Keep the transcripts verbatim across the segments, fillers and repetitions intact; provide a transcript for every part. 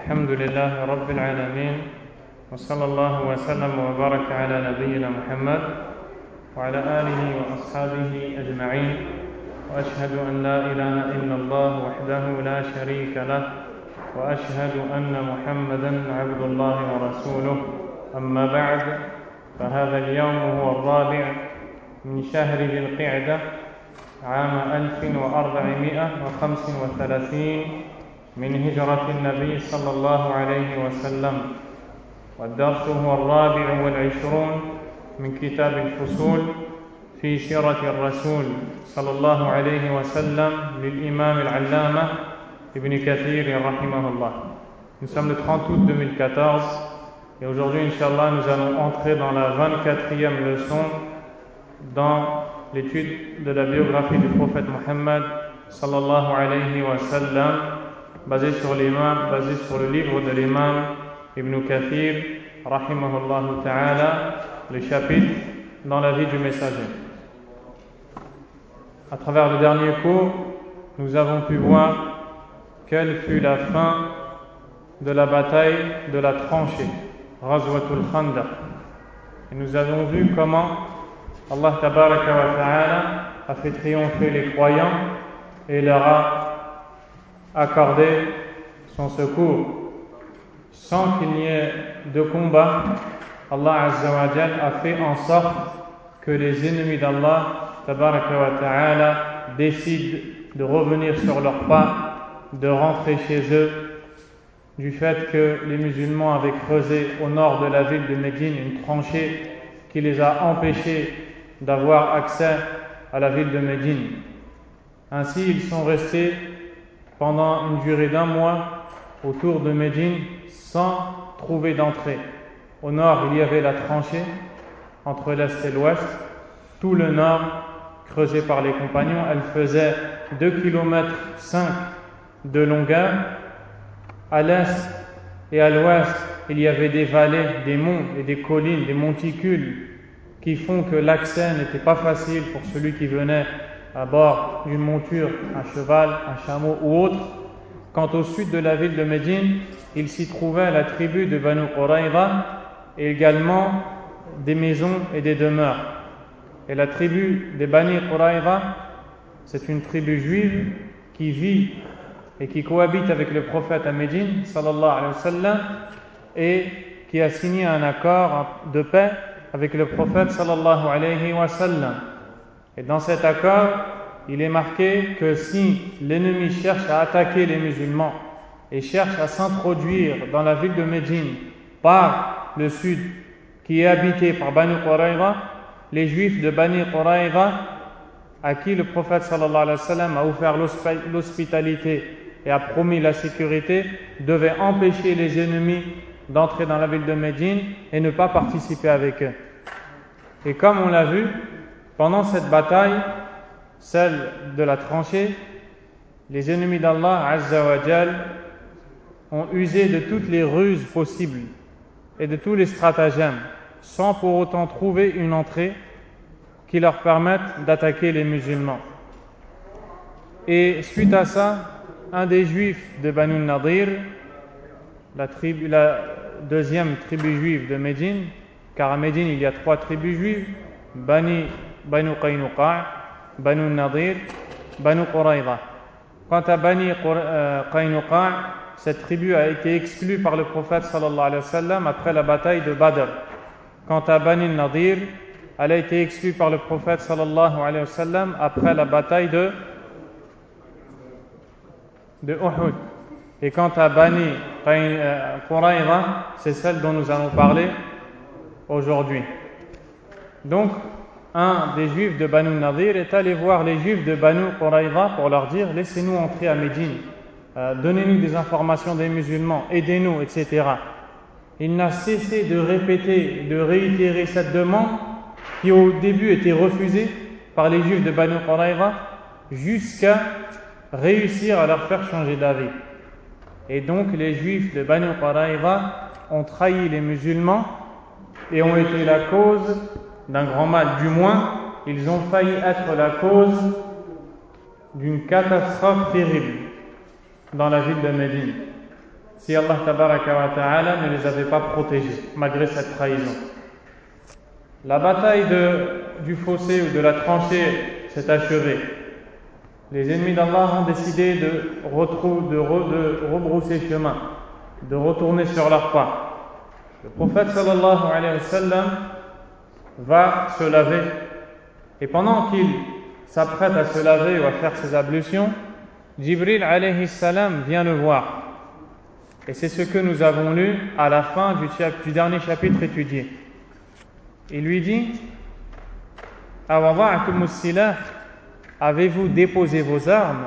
الحمد لله رب العالمين وصلى الله وسلم وبارك على نبينا محمد وعلى آله وأصحابه أجمعين وأشهد أن لا إله إلا الله وحده لا شريك له وأشهد أن محمدا عبد الله ورسوله أما بعد فهذا اليوم هو الرابع من شهر ذي القعدة عام ألف وأربعمائة وخمس وثلاثين من هجرة النبي صلى الله عليه وسلم والدرس هو الرابع والعشرون من كتاب الفصول في سيرة الرسول صلى الله عليه وسلم للإمام العلامة ابن كثير رحمه الله. Nous sommes le trente août deux mille quatorze et aujourd'hui, Inch'Allah, nous allons entrer dans la vingt-quatrième leçon dans l'étude de la biographie du prophète Mohammed sallallahu alayhi wa sallam, basée sur l'imam, basée sur le livre de l'imam Ibn Kathir rahimahullah ta'ala, le chapitre dans la vie du messager. À travers le dernier cours, nous avons pu voir quelle fut la fin de la bataille de la tranchée, Ghazwatul Khandaq. Et nous avons vu comment Allah tabaraka wa ta'ala a fait triompher les croyants et leur a accordé son secours. Sans qu'il n'y ait de combat, Allah azza wa jal a fait en sorte que les ennemis d'Allah tabaraka wa ta'ala décident de revenir sur leurs pas, de rentrer chez eux, du fait que les musulmans avaient creusé au nord de la ville de Médine une tranchée qui les a empêchés d'avoir accès à la ville de Médine. Ainsi, ils sont restés pendant une durée d'un mois autour de Médine sans trouver d'entrée. Au nord, il y avait la tranchée entre l'est et l'ouest. Tout le nord, creusé par les compagnons, elle faisait deux kilomètres cinq de longueur. À l'est et à l'ouest, il y avait des vallées, des monts et des collines, des monticules qui font que l'accès n'était pas facile pour celui qui venait à bord d'une monture, un cheval, un chameau ou autre. Quant au sud de la ville de Médine, il s'y trouvait la tribu de Banu Qurayza et également des maisons et des demeures. Et la tribu des Bani Qurayza, c'est une tribu juive qui vit et qui cohabite avec le prophète à Médine, sallallahu alayhi wa sallam, et qui a signé un accord de paix avec le prophète sallallahu alayhi wa sallam. Et dans cet accord, il est marqué que si l'ennemi cherche à attaquer les musulmans et cherche à s'introduire dans la ville de Médine par le sud, qui est habité par Bani Qurayza, les juifs de Bani Qurayza, à qui le prophète sallallahu alayhi wa sallam a offert l'hospitalité et a promis la sécurité, devaient empêcher les ennemis d'entrer dans la ville de Médine et ne pas participer avec eux. Et comme on l'a vu, pendant cette bataille, celle de la tranchée, les ennemis d'Allah azza wa jal ont usé de toutes les ruses possibles et de tous les stratagèmes, sans pour autant trouver une entrée qui leur permette d'attaquer les musulmans. Et suite à ça, un des juifs de Banu Nadir, la, tribu, la deuxième tribu juive de Médine, car à Médine il y a trois tribus juives, Bani, Banu Qaynuqa', Banu Nadir, Banu Qurayza. Quant à Bani Qaynuqa', cette tribu a été exclue par le prophète sallallahu alayhi wa sallam après la bataille de Badr. Quant à Bani Nadir, elle a été exclue par le prophète sallallahu alayhi wa sallam après la bataille de, de Uhud. Et quant à Bani Qurayza, c'est celle dont nous allons parler aujourd'hui. Donc, un des juifs de Banu Nadir est allé voir les juifs de Banu Qurayza pour leur dire « Laissez-nous entrer à Médine, euh, donnez-nous des informations des musulmans, aidez-nous, et cetera » Il n'a cessé de répéter, de réitérer cette demande qui au début était refusée par les juifs de Banu Qurayza jusqu'à réussir à leur faire changer d'avis. Et donc les juifs de Banu Qurayza ont trahi les musulmans et ont été la cause d'un grand mal. Du moins, ils ont failli être la cause d'une catastrophe terrible dans la ville de Médine. si Allah tabaraka wa ta'ala ne les avait pas protégés malgré cette trahison. La bataille de, du fossé ou de la tranchée s'est achevée. Les ennemis d'Allah ont décidé de, retrou, de, re, de rebrousser chemin, de retourner sur leurs pas. Le prophète sallallahu alayhi wa sallam va se laver, et pendant qu'il s'apprête à se laver ou à faire ses ablutions, Jibril alayhi salam vient le voir. Et c'est ce que nous avons lu à la fin du, du dernier chapitre étudié. Il lui dit: Awada'tumus silah, avez-vous déposé vos armes?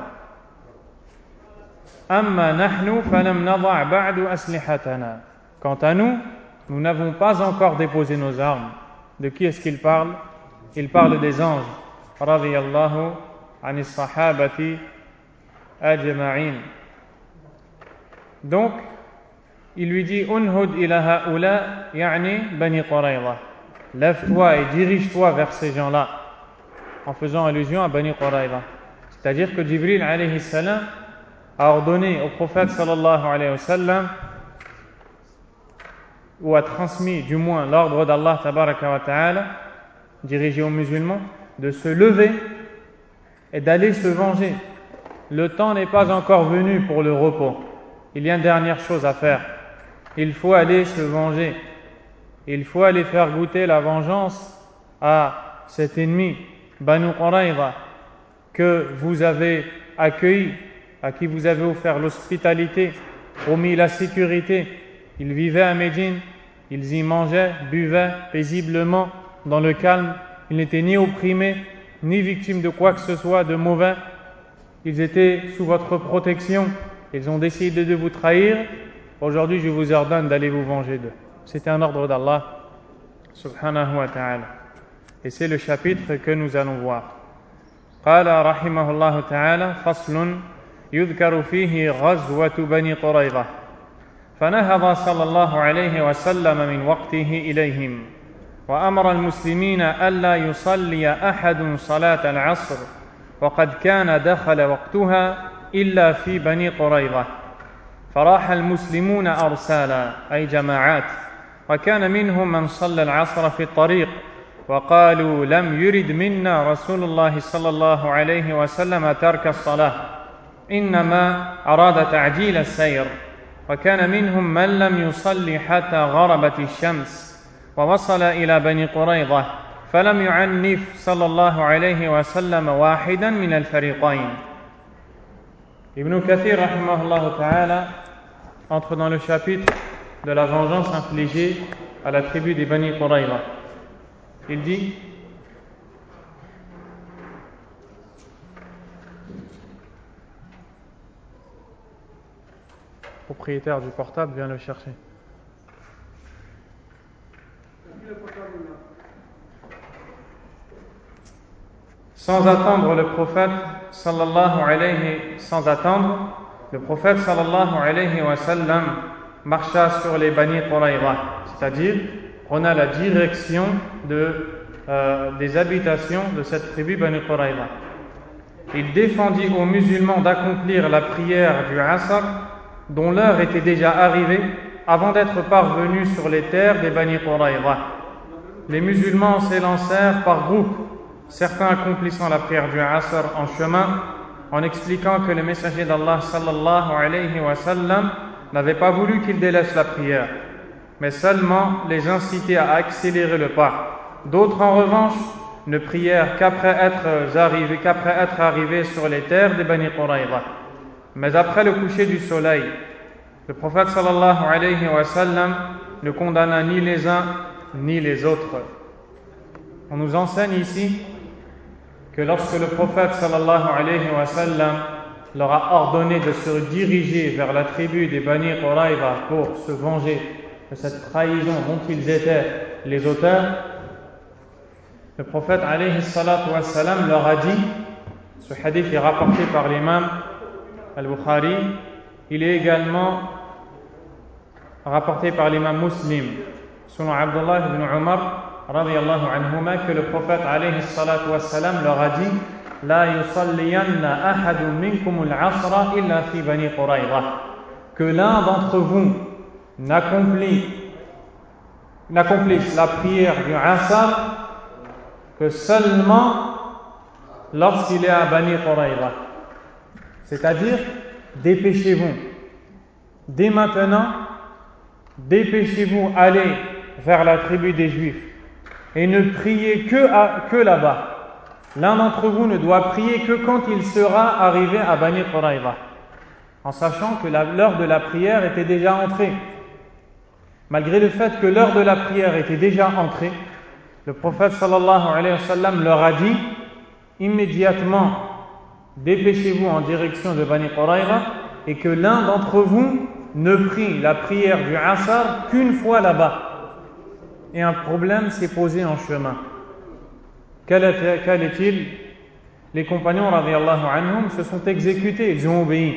Amma nahnu falam nada' ba'du aslihatana. Quant à nous, nous n'avons pas encore déposé nos armes. De qui est-ce qu'il parle? Il parle des anges. Radiyallahu anis sahabati ajma'in. Donc, il lui dit: Unhud ila ha'ula, ya'ni bani Qurayza. Lève-toi et dirige-toi vers ces gens-là, en faisant allusion à Bani Qurayza. C'est-à-dire que Jibril alayhi salam a ordonné au prophète sallallahu alayhi wa sallam, ou a transmis du moins l'ordre d'Allah tabaraka wa ta'ala, dirigé aux musulmans, de se lever et d'aller se venger. Le temps n'est pas encore venu pour le repos. Il y a une dernière chose à faire. Il faut aller se venger. Il faut aller faire goûter la vengeance à cet ennemi, Banu Qurayza, que vous avez accueilli, à qui vous avez offert l'hospitalité, promis la sécurité. Ils vivaient à Médine, ils y mangeaient, buvaient paisiblement, dans le calme. Ils n'étaient ni opprimés, ni victimes de quoi que ce soit de mauvais. Ils étaient sous votre protection. Ils ont décidé de vous trahir. Aujourd'hui, je vous ordonne d'aller vous venger d'eux. C'était un ordre d'Allah subhanahu wa ta'ala. Et c'est le chapitre que nous allons voir. قال رحمه الله تعالى: فصل يذكر فيه غزوة بني قريظة. فنهض صلى الله عليه وسلم من وقته إليهم، وأمر المسلمين ألا يصلي أحد صلاة العصر، وقد كان دخل وقتها إلا في بني قريظة. فراح المسلمون أرسالا أي جماعات، وكان منهم من صلى العصر في الطريق، وقالوا لم يرد منا رسول الله صلى الله عليه وسلم ترك الصلاة، إنما أراد تعجيل السير. وكان منهم من لم يصلي حتى غربت الشمس، ووصل إلى بني قريظة فلم يعنف صلى الله عليه وسلم واحدا من الفريقين. Ibn Kathir rahimahullah ta'ala entre dans le chapitre de la vengeance infligée à la tribu des Bani Qurayza. Il dit: propriétaire du portable vient le chercher. Sans attendre le prophète sallallahu alayhi sans attendre, le prophète sallallahu alayhi wa sallam marcha sur les Bani Qurayza, c'est-à-dire prenait la direction de, euh, des habitations de cette tribu Bani Qurayza. Il défendit aux musulmans d'accomplir la prière du Asr, dont l'heure était déjà arrivée avant d'être parvenus sur les terres des Bani Qurayza. Les musulmans s'élancèrent par groupes, certains accomplissant la prière du Asr en chemin, en expliquant que le messager d'Allah sallallahu alayhi wa sallam n'avait pas voulu qu'ils délaissent la prière, mais seulement les inciter à accélérer le pas. D'autres, en revanche, ne prièrent qu'après être arrivés, qu'après être arrivés sur les terres des Bani Qurayza. Mais après le coucher du soleil, le prophète sallallahu alayhi wa sallam ne condamna ni les uns ni les autres. On nous enseigne ici que lorsque le prophète sallallahu alayhi wa sallam leur a ordonné de se diriger vers la tribu des Bani Qurayza pour se venger de cette trahison dont ils étaient les auteurs, le prophète alayhi salatu wa sallam leur a dit, ce hadith est rapporté par l'imam al-Bukhari, il est également rapporté par l'imam Muslim, selon Abdullah ibn Umar radiyallahu anhuma, que le prophète alayhi salatu wa salam leur a dit: La yusalliyanna ahadun minkum al-asra illa fi Bani Qurayza, que l'un d'entre vous n'accomplit, n'accomplisse la prière du Asr que seulement lorsqu'il est à Bani Qurayza. C'est-à-dire, dépêchez-vous. Dès maintenant, dépêchez-vous, allez vers la tribu des Juifs et ne priez que, à, que là-bas. L'un d'entre vous ne doit prier que quand il sera arrivé à Bani Qurayza, en sachant que la, l'heure de la prière était déjà entrée. Malgré le fait que l'heure de la prière était déjà entrée, le prophète sallallahu alayhi wa sallam leur a dit immédiatement, dépêchez-vous en direction de Bani Qurayza et que l'un d'entre vous ne prie la prière du Asr qu'une fois là-bas. Et un problème s'est posé en chemin. Quel, est, quel est-il? Les compagnons radiyallahu anhum se sont exécutés, ils ont obéi.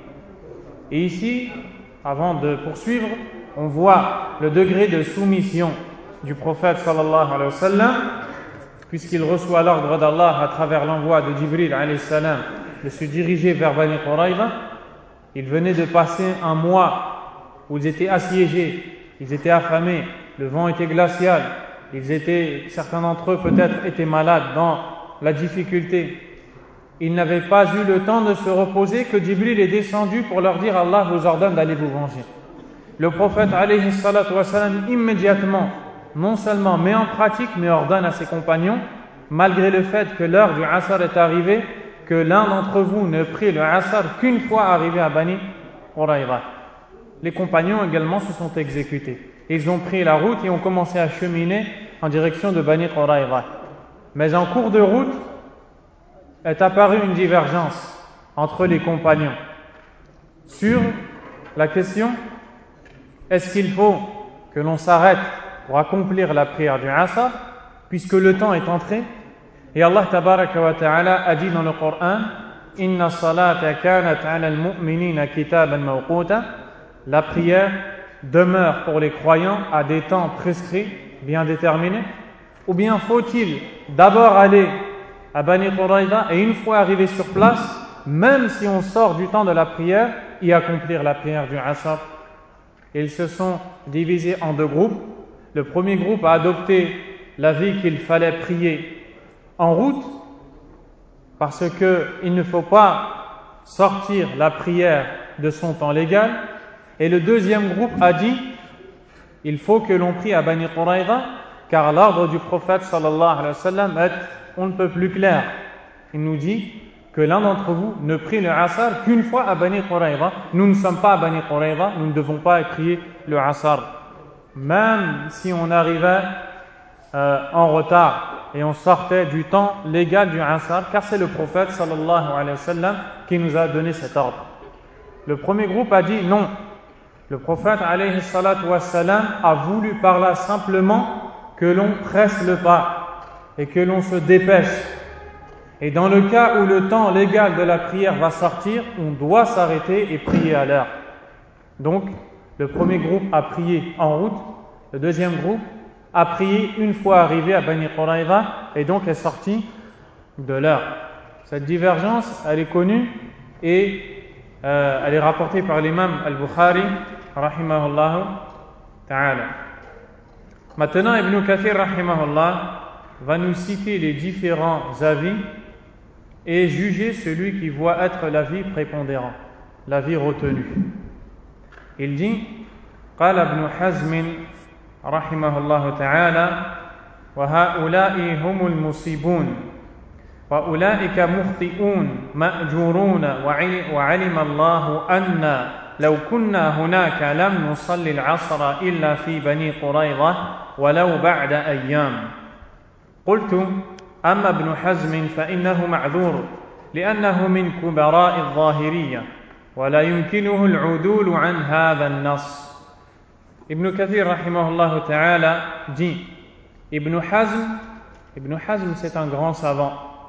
Et ici, avant de poursuivre, on voit le degré de soumission du prophète sallallahu alayhi wa sallam, puisqu'il reçoit l'ordre d'Allah à travers l'envoi de Jibril alayhi salam de se diriger vers Bani Qurayza. Ils venaient de passer un mois où ils étaient assiégés, ils étaient affamés, le vent était glacial, ils étaient, certains d'entre eux peut-être étaient malades dans la difficulté. Ils n'avaient pas eu le temps de se reposer que Jibril est descendu pour leur dire Allah vous ordonne d'aller vous venger. Le prophète alayhi salatu wa salam immédiatement non seulement met en pratique mais ordonne à ses compagnons, malgré le fait que l'heure du Asr est arrivée, que l'un d'entre vous ne prie le Asr qu'une fois arrivé à Bani Qurayza. Les compagnons également se sont exécutés. Ils ont pris la route et ont commencé à cheminer en direction de Bani Qurayza. Mais en cours de route est apparue une divergence entre les compagnons sur la question: est-ce qu'il faut que l'on s'arrête pour accomplir la prière du Asr puisque le temps est entré? Et Allah tabaraka wa ta'ala a dit dans le Coran: Inna salata kanat ala al-mu'minina kitaban mawquta. La prière demeure pour les croyants à des temps prescrits, bien déterminés. Ou bien faut-il d'abord aller à Bani Qurayza et une fois arrivé sur place, même si on sort du temps de la prière, y accomplir la prière du Asr? Ils se sont divisés en deux groupes. Le premier groupe a adopté l'avis qu'il fallait prier en route, parce qu'il ne faut pas sortir la prière de son temps légal. Et le deuxième groupe a dit il faut que l'on prie à Bani Qurayza, car l'ordre du prophète sallallahu alayhi wa sallam est on ne peut plus clair. Il nous dit que l'un d'entre vous ne prie le Asr qu'une fois à Bani Qurayza. Nous ne sommes pas à Bani Qurayza, nous ne devons pas prier le Asr, même si on arrivait euh, en retard et on sortait du temps légal du Asr, car c'est le prophète sallallahu alayhi wa sallam qui nous a donné cet ordre. Le premier groupe a dit non. Le prophète alayhi salatu wa salam a voulu par là simplement que l'on presse le pas et que l'on se dépêche. Et dans le cas où le temps légal de la prière va sortir, on doit s'arrêter et prier à l'heure. Donc, le premier groupe a prié en route, le deuxième groupe a prié une fois arrivé à Bani Qurayza et donc est sorti de l'heure. Cette divergence, elle est connue et euh, elle est rapportée par l'imam al-Bukhari, rahimahullah ta'ala. Maintenant, Ibn Kathir, rahimahullah, va nous citer les différents avis et juger celui qui voit être l'avis prépondérant, l'avis retenu. Il dit: قال ابن حزم رحمه الله تعالى: وهؤلاء هم المصيبون وأولئك مخطئون مأجورون وعلم الله أن لو كنا هناك لم نصلي العصر إلا في بني قريظة ولو بعد أيام. قلت: أما ابن حزم فإنه معذور لأنه من كبراء الظاهرية ولا يمكنه العدول عن هذا النص. Ibn Kathir rahimahullah ta'ala dit: Ibn Hazm, Ibn Hazm c'est un grand savant,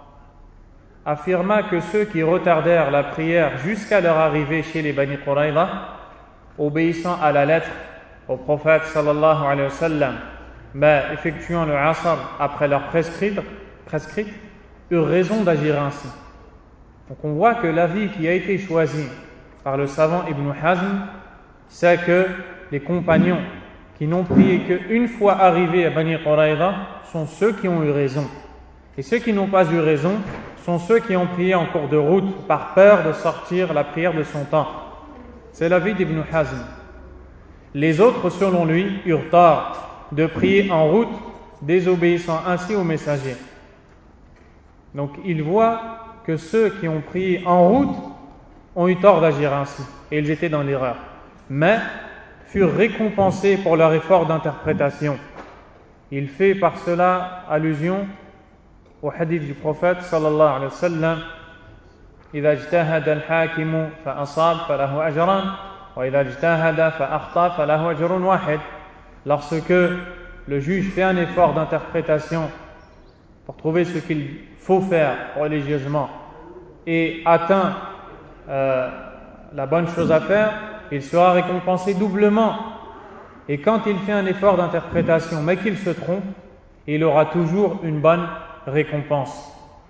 affirma que ceux qui retardèrent la prière jusqu'à leur arrivée chez les Bani Qurayza, obéissant à la lettre au prophète sallallahu alayhi wa sallam, mais effectuant le Asr après leur prescrite, prescrite, eurent raison d'agir ainsi. Donc on voit que l'avis qui a été choisi par le savant Ibn Hazm c'est que les compagnons qui n'ont prié qu'une fois arrivés à Bani Quraïza sont ceux qui ont eu raison. Et ceux qui n'ont pas eu raison sont ceux qui ont prié en cours de route par peur de sortir la prière de son temps. C'est l'avis d'Ibn Hazm. Les autres, selon lui, eurent tort de prier en route, désobéissant ainsi au messager. Donc il voit que ceux qui ont prié en route ont eu tort d'agir ainsi, et ils étaient dans l'erreur, mais furent récompensés pour leur effort d'interprétation. Il fait par cela allusion au hadith du prophète sallallahu alayhi wa sallam: إذا اجتهد الحاكم فأصاب فله أجران وإذا اجتهد فأخطأ فله أجر واحد. Lorsque le juge fait un effort d'interprétation pour trouver ce qu'il faut faire religieusement et atteint euh, la bonne chose à faire, il sera récompensé doublement. Et quand il fait un effort d'interprétation mais qu'il se trompe, il aura toujours une bonne récompense.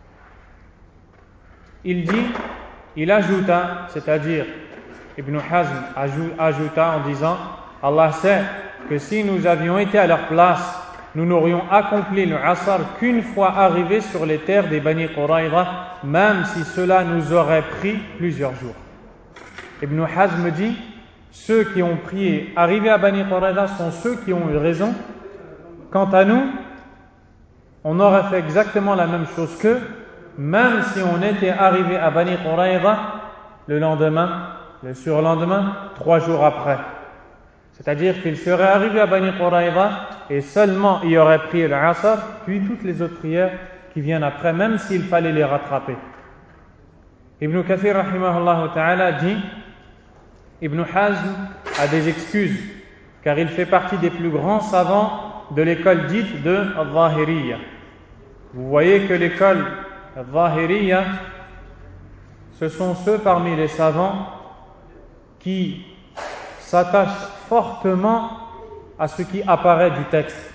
Il dit, il ajouta, c'est-à-dire Ibn Hazm ajouta en disant: Allah sait que si nous avions été à leur place, nous n'aurions accompli le Asr qu'une fois arrivés sur les terres des Bani Quraïza, même si cela nous aurait pris plusieurs jours. Ibn Hazm dit: ceux qui ont prié arrivés à Bani Quraïza sont ceux qui ont eu raison. Quant à nous, on aurait fait exactement la même chose qu'eux, même si on était arrivé à Bani Quraïza le lendemain, le surlendemain, trois jours après. C'est-à-dire qu'il serait arrivé à Bani Quraïza et seulement il aurait prié le Asr, puis toutes les autres prières qui viennent après, même s'il fallait les rattraper. Ibn Kathir rahimahullah ta'ala dit: Ibn Hazm a des excuses, car il fait partie des plus grands savants de l'école dite de Al-Zahiriyya. Vous voyez que l'école Al-Zahiriyya, ce sont ceux parmi les savants qui s'attachent fortement à ce qui apparaît du texte,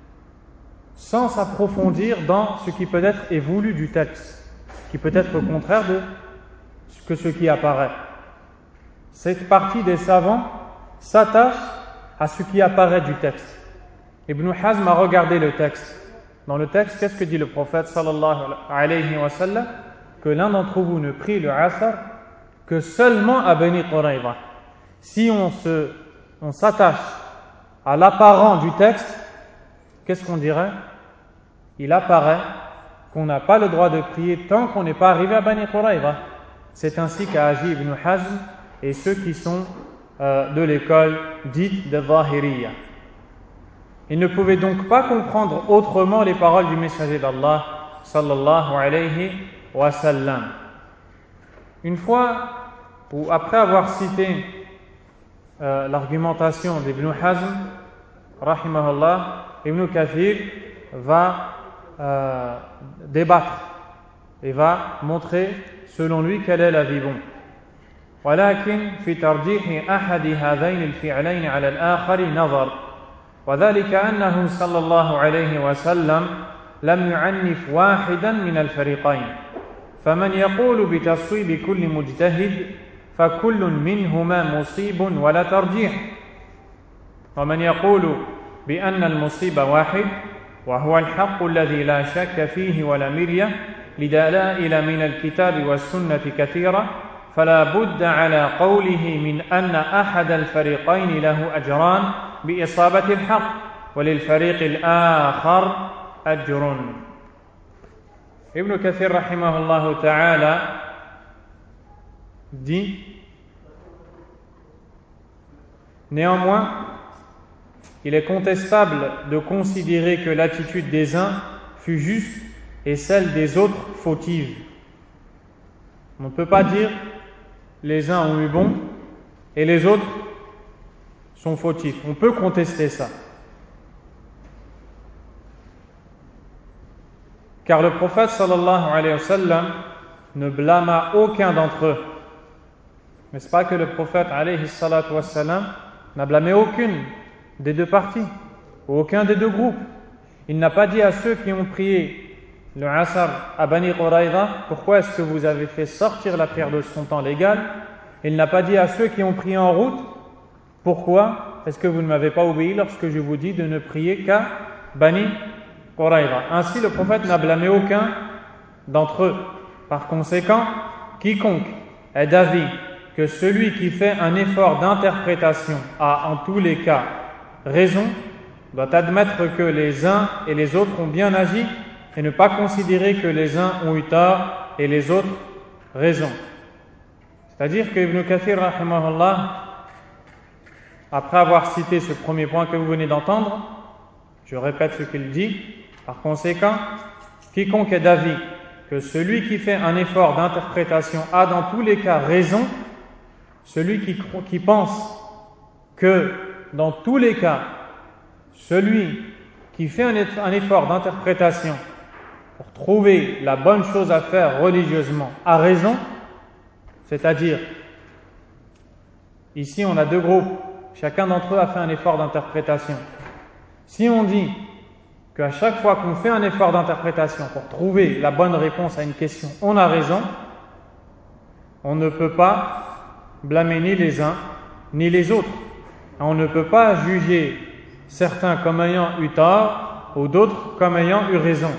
sans s'approfondir dans ce qui peut être est voulu du texte, qui peut être au contraire de ce que ce qui apparaît. Cette partie des savants s'attache à ce qui apparaît du texte. Ibn Hazm a regardé le texte. Dans le texte, qu'est-ce que dit le prophète sallallahu alayhi wa sallam? Que l'un d'entre vous ne prie le Asr que seulement à Bani Quraïza. Si on se, on s'attache à l'apparent du texte, qu'est-ce qu'on dirait? Il apparaît qu'on n'a pas le droit de prier tant qu'on n'est pas arrivé à Bani Quraïza. C'est ainsi qu'a agi Ibn Hazm et ceux qui sont euh, de l'école dite de Zahiriyya. Ils ne pouvaient donc pas comprendre autrement les paroles du messager d'Allah sallallahu alayhi wa sallam. Une fois, ou après avoir cité euh, l'argumentation d'Ibn Hazm rahimahullah, Ibn Kathir va euh, débattre et va montrer selon lui quel est l'avis bon. ولكن في ترجيح أحد هذين الفعلين على الآخر نظر، وذلك أنه صلى الله عليه وسلم لم يعنف واحدا من الفريقين، فمن يقول بتصويب كل مجتهد فكل منهما مصيب ولا ترجيح، ومن يقول بأن المصيب واحد وهو الحق الذي لا شك فيه ولا مرية لدلائل من الكتاب والسنة كثيرة، فلا بد على قوله من أن أحد الفريقين له أجران بإصابة الحق وللفريق الآخر أجر. Ibn Kathir rahimahullah ta'ala dit: néanmoins, il est contestable de considérer que l'attitude des uns fut juste et celle des autres fautive. On ne peut pas dire les uns ont eu bon et les autres sont fautifs. On peut contester ça. Car le prophète sallallahu alayhi wa sallam ne blâma aucun d'entre eux. N'est-ce pas que le prophète alayhi salatu wa sallam n'a blâmé aucune des deux parties, ou aucun des deux groupes. Il n'a pas dit à ceux qui ont prié le Asr à Bani Quraïza: pourquoi est-ce que vous avez fait sortir la prière de son temps légal? Il n'a pas dit à ceux qui ont prié en route: pourquoi est-ce que vous ne m'avez pas obéi lorsque je vous dis de ne prier qu'à Bani Qurayza? Ainsi, le prophète n'a blâmé aucun d'entre eux. Par conséquent, quiconque est d'avis que celui qui fait un effort d'interprétation a en tous les cas raison, doit admettre que les uns et les autres ont bien agi et ne pas considérer que les uns ont eu tort et les autres raison. C'est-à-dire que Ibn Kathir, rahimahullah, après avoir cité ce premier point que vous venez d'entendre, je répète ce qu'il dit, par conséquent, quiconque est d'avis que celui qui fait un effort d'interprétation a dans tous les cas raison, celui qui, qui pense que dans tous les cas, celui qui fait un, un effort d'interprétation pour trouver la bonne chose à faire religieusement a raison, c'est-à-dire, ici on a deux groupes, chacun d'entre eux a fait un effort d'interprétation. Si on dit qu'à chaque fois qu'on fait un effort d'interprétation pour trouver la bonne réponse à une question, on a raison, on ne peut pas blâmer ni les uns ni les autres. On ne peut pas juger certains comme ayant eu tort ou d'autres comme ayant eu raison.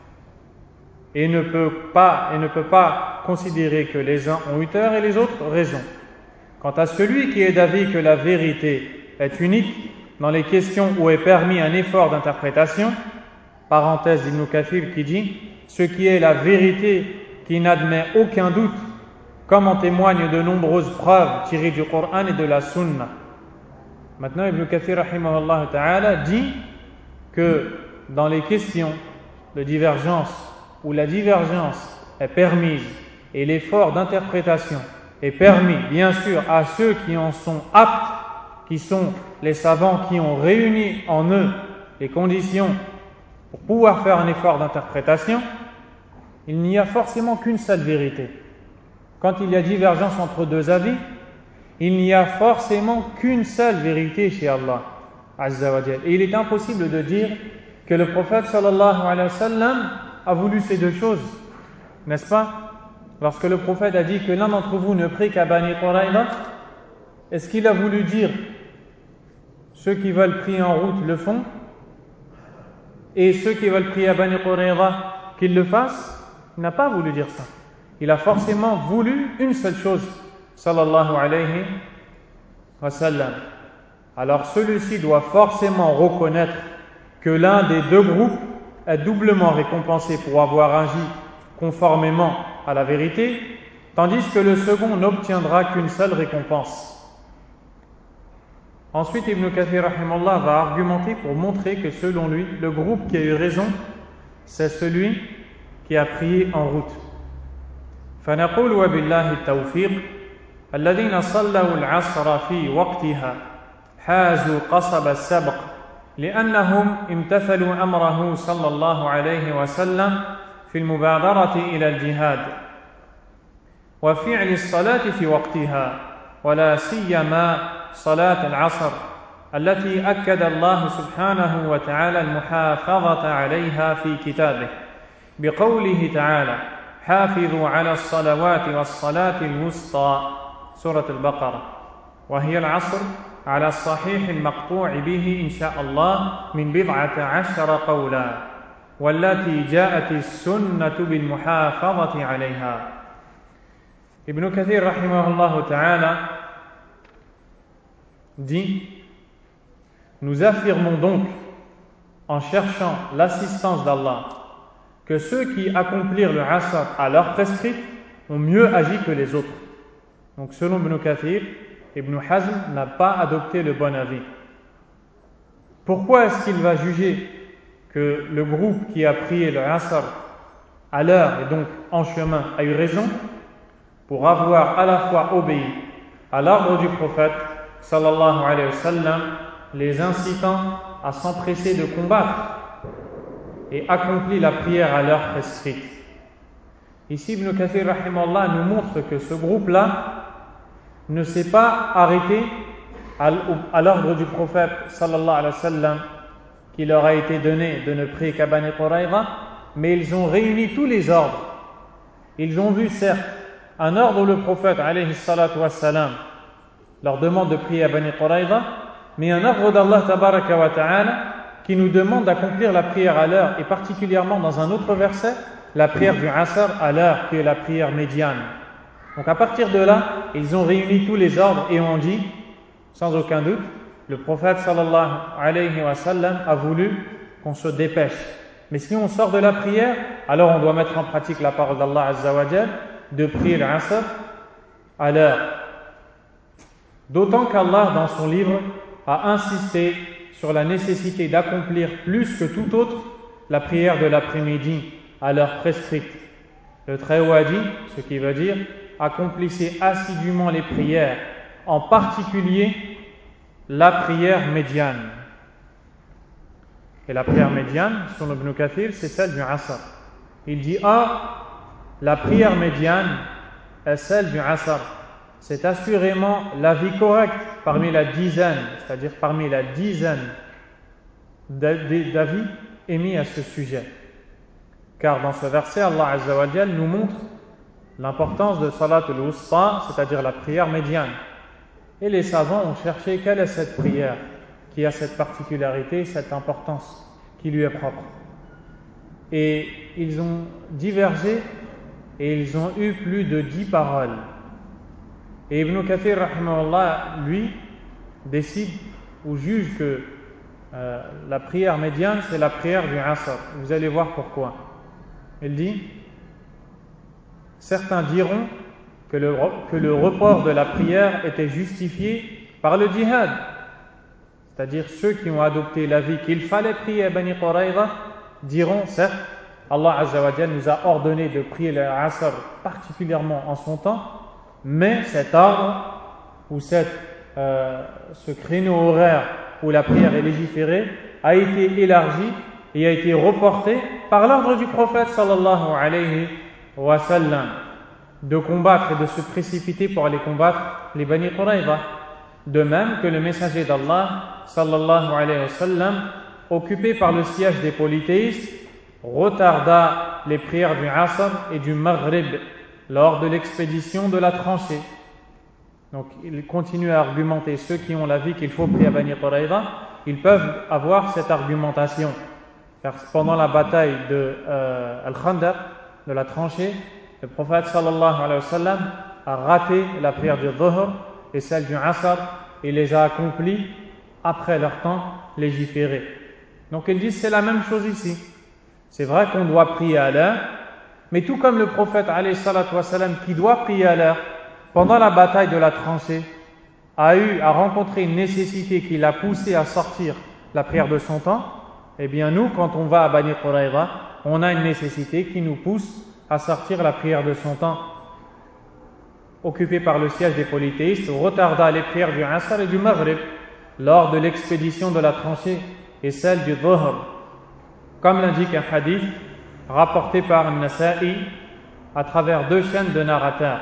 Et ne peut pas, et ne peut pas considérer que les uns ont eu tort et les autres raison. Quant à celui qui est d'avis que la vérité est unique dans les questions où est permis un effort d'interprétation, parenthèse d'Ibn Kathir qui dit « ce qui est la vérité qui n'admet aucun doute, comme en témoignent de nombreuses preuves tirées du Coran et de la Sunna ». Maintenant, Ibn Kathir rahimahullah ta'ala dit que dans les questions de divergence où la divergence est permise et l'effort d'interprétation est permis, bien sûr, à ceux qui en sont aptes, qui sont les savants qui ont réuni en eux les conditions pour pouvoir faire un effort d'interprétation, il n'y a forcément qu'une seule vérité. Quand il y a divergence entre deux avis, il n'y a forcément qu'une seule vérité chez Allah Azza wa Jal. Et il est impossible de dire que le prophète sallallahu alayhi wa sallam a voulu ces deux choses, n'est-ce pas? Lorsque le prophète a dit que l'un d'entre vous ne prie qu'à Bani Qurayza, est-ce qu'il a voulu dire ceux qui veulent prier en route le font et ceux qui veulent prier à Bani Qurayza qu'ils le fassent? Il n'a pas voulu dire ça. Il a forcément voulu une seule chose, sallallahu alayhi wa sallam. Alors celui-ci doit forcément reconnaître que l'un des deux groupes est doublement récompensé pour avoir agi conformément à la vérité, tandis que le second n'obtiendra qu'une seule récompense. Ensuite, Ibn Kathir rahimahullah va argumenter pour montrer que selon lui, le groupe qui a eu raison, c'est celui qui a prié en route. فنقول وبالله التوفيق الذين صلوا العصر في وقتها حازوا قصب السبق لأنهم امتثلوا أمره صلى الله عليه وسلم في المبادرة إلى الجهاد وفعل الصلاة في وقتها ولا سيما صلاة العصر التي أكد الله سبحانه وتعالى المحافظة عليها في كتابه بقوله تعالى حافظوا على الصلوات والصلاة الوسطى سورة البقرة وهي العصر على الصحيح المقطوع به إن شاء الله من بضعة عشر قولا والتي جاءت السنة بالمحافظة عليها. Ibn Kathir rahimahullah ta'ala dit: nous affirmons donc en cherchant l'assistance d'Allah que ceux qui accomplirent le asr à l'heure prescrite ont mieux agi que les autres. Donc selon Ibn Kathir, Ibn Hazm n'a pas adopté le bon avis. Pourquoi est-ce qu'il va juger que le groupe qui a prié le asr à l'heure et donc en chemin a eu raison? Pour avoir à la fois obéi à l'ordre du prophète sallallahu alayhi wa sallam, les incitant à s'empresser de combattre et accompli la prière à l'heure prescrite. Ici, Ibn Kathir rahimahullah nous montre que ce groupe-là ne s'est pas arrêté à l'ordre du prophète sallallahu alayhi wa sallam qui leur a été donné de ne prier qu'à Bani Qurayza, mais ils ont réuni tous les ordres. Ils ont vu certes un ordre où le prophète alayhi salatu wassalam leur demande de prier à Bani Quraïza, mais un ordre d'Allah tabaraka wa ta'ala qui nous demande d'accomplir la prière à l'heure, et particulièrement dans un autre verset, la prière du Asr à l'heure, qui est la prière médiane. Donc à partir de là, ils ont réuni tous les ordres et ont dit, sans aucun doute, le prophète sallallahu alayhi wa sallam a voulu qu'on se dépêche. Mais si on sort de la prière, alors on doit mettre en pratique la parole d'Allah azza wa jal de prier l'Asr à l'heure. D'autant qu'Allah, dans son livre, a insisté sur la nécessité d'accomplir plus que tout autre la prière de l'après-midi à l'heure prescrite. Le Très-Haut a dit, ce qui veut dire, accomplissez assidûment les prières, en particulier la prière médiane. Et la prière médiane, selon Ibn Kathir, c'est celle du Asr. Il dit, ah, la prière médiane est celle du Asr. C'est assurément l'avis correct parmi la dizaine, c'est-à-dire parmi la dizaine d'avis émis à ce sujet. Car dans ce verset, Allah Azza wa Jal nous montre l'importance de Salat al-Wusta, c'est-à-dire la prière médiane. Et les savants ont cherché quelle est cette prière qui a cette particularité, cette importance qui lui est propre. Et ils ont divergé et ils ont eu plus de dix paroles. Et Ibn Kathir, rahimahullah, lui, décide ou juge que euh, la prière médiane, c'est la prière du Asr. Vous allez voir pourquoi. Il dit, certains diront que le, que le report de la prière était justifié par le djihad. C'est-à-dire ceux qui ont adopté l'avis qu'il fallait prier à Bani Quraïza diront, certes, Allah Azza wa Jal nous a ordonné de prier le Asr particulièrement en son temps, mais cet ordre ou cette, euh, ce créneau horaire où la prière est légiférée a été élargi et a été reporté par l'ordre du prophète sallallahu alayhi wa sallam de combattre et de se précipiter pour aller combattre les Bani Quraïza. De même que le messager d'Allah sallallahu alayhi wa sallam, occupé par le siège des polythéistes, retarda les prières du Asr et du Maghrib lors de l'expédition de la tranchée. Donc il continue à argumenter, ceux qui ont l'avis qu'il faut prier à Bani Quraïza, ils peuvent avoir cette argumentation. Car pendant la bataille de euh, Al-Khandaq, de la tranchée, le prophète sallallahu alayhi wa sallam a raté la prière du Dhuhr et celle du Asr et les a accomplies après leur temps légiféré. Donc ils disent c'est la même chose ici. C'est vrai qu'on doit prier à l'heure, mais tout comme le prophète alayhi salatu wa sallam qui doit prier à l'heure pendant la bataille de la tranchée a eu à rencontrer une nécessité qui l'a poussé à sortir la prière de son temps, eh bien nous quand on va à Bani Quraïza, on a une nécessité qui nous pousse à sortir la prière de son temps. Occupé par le siège des polythéistes, retarda les prières du Asr et du Maghrib lors de l'expédition de la tranchée et celle du Dhuhr, comme l'indique un hadith rapporté par Nasa'i à travers deux chaînes de narrateurs.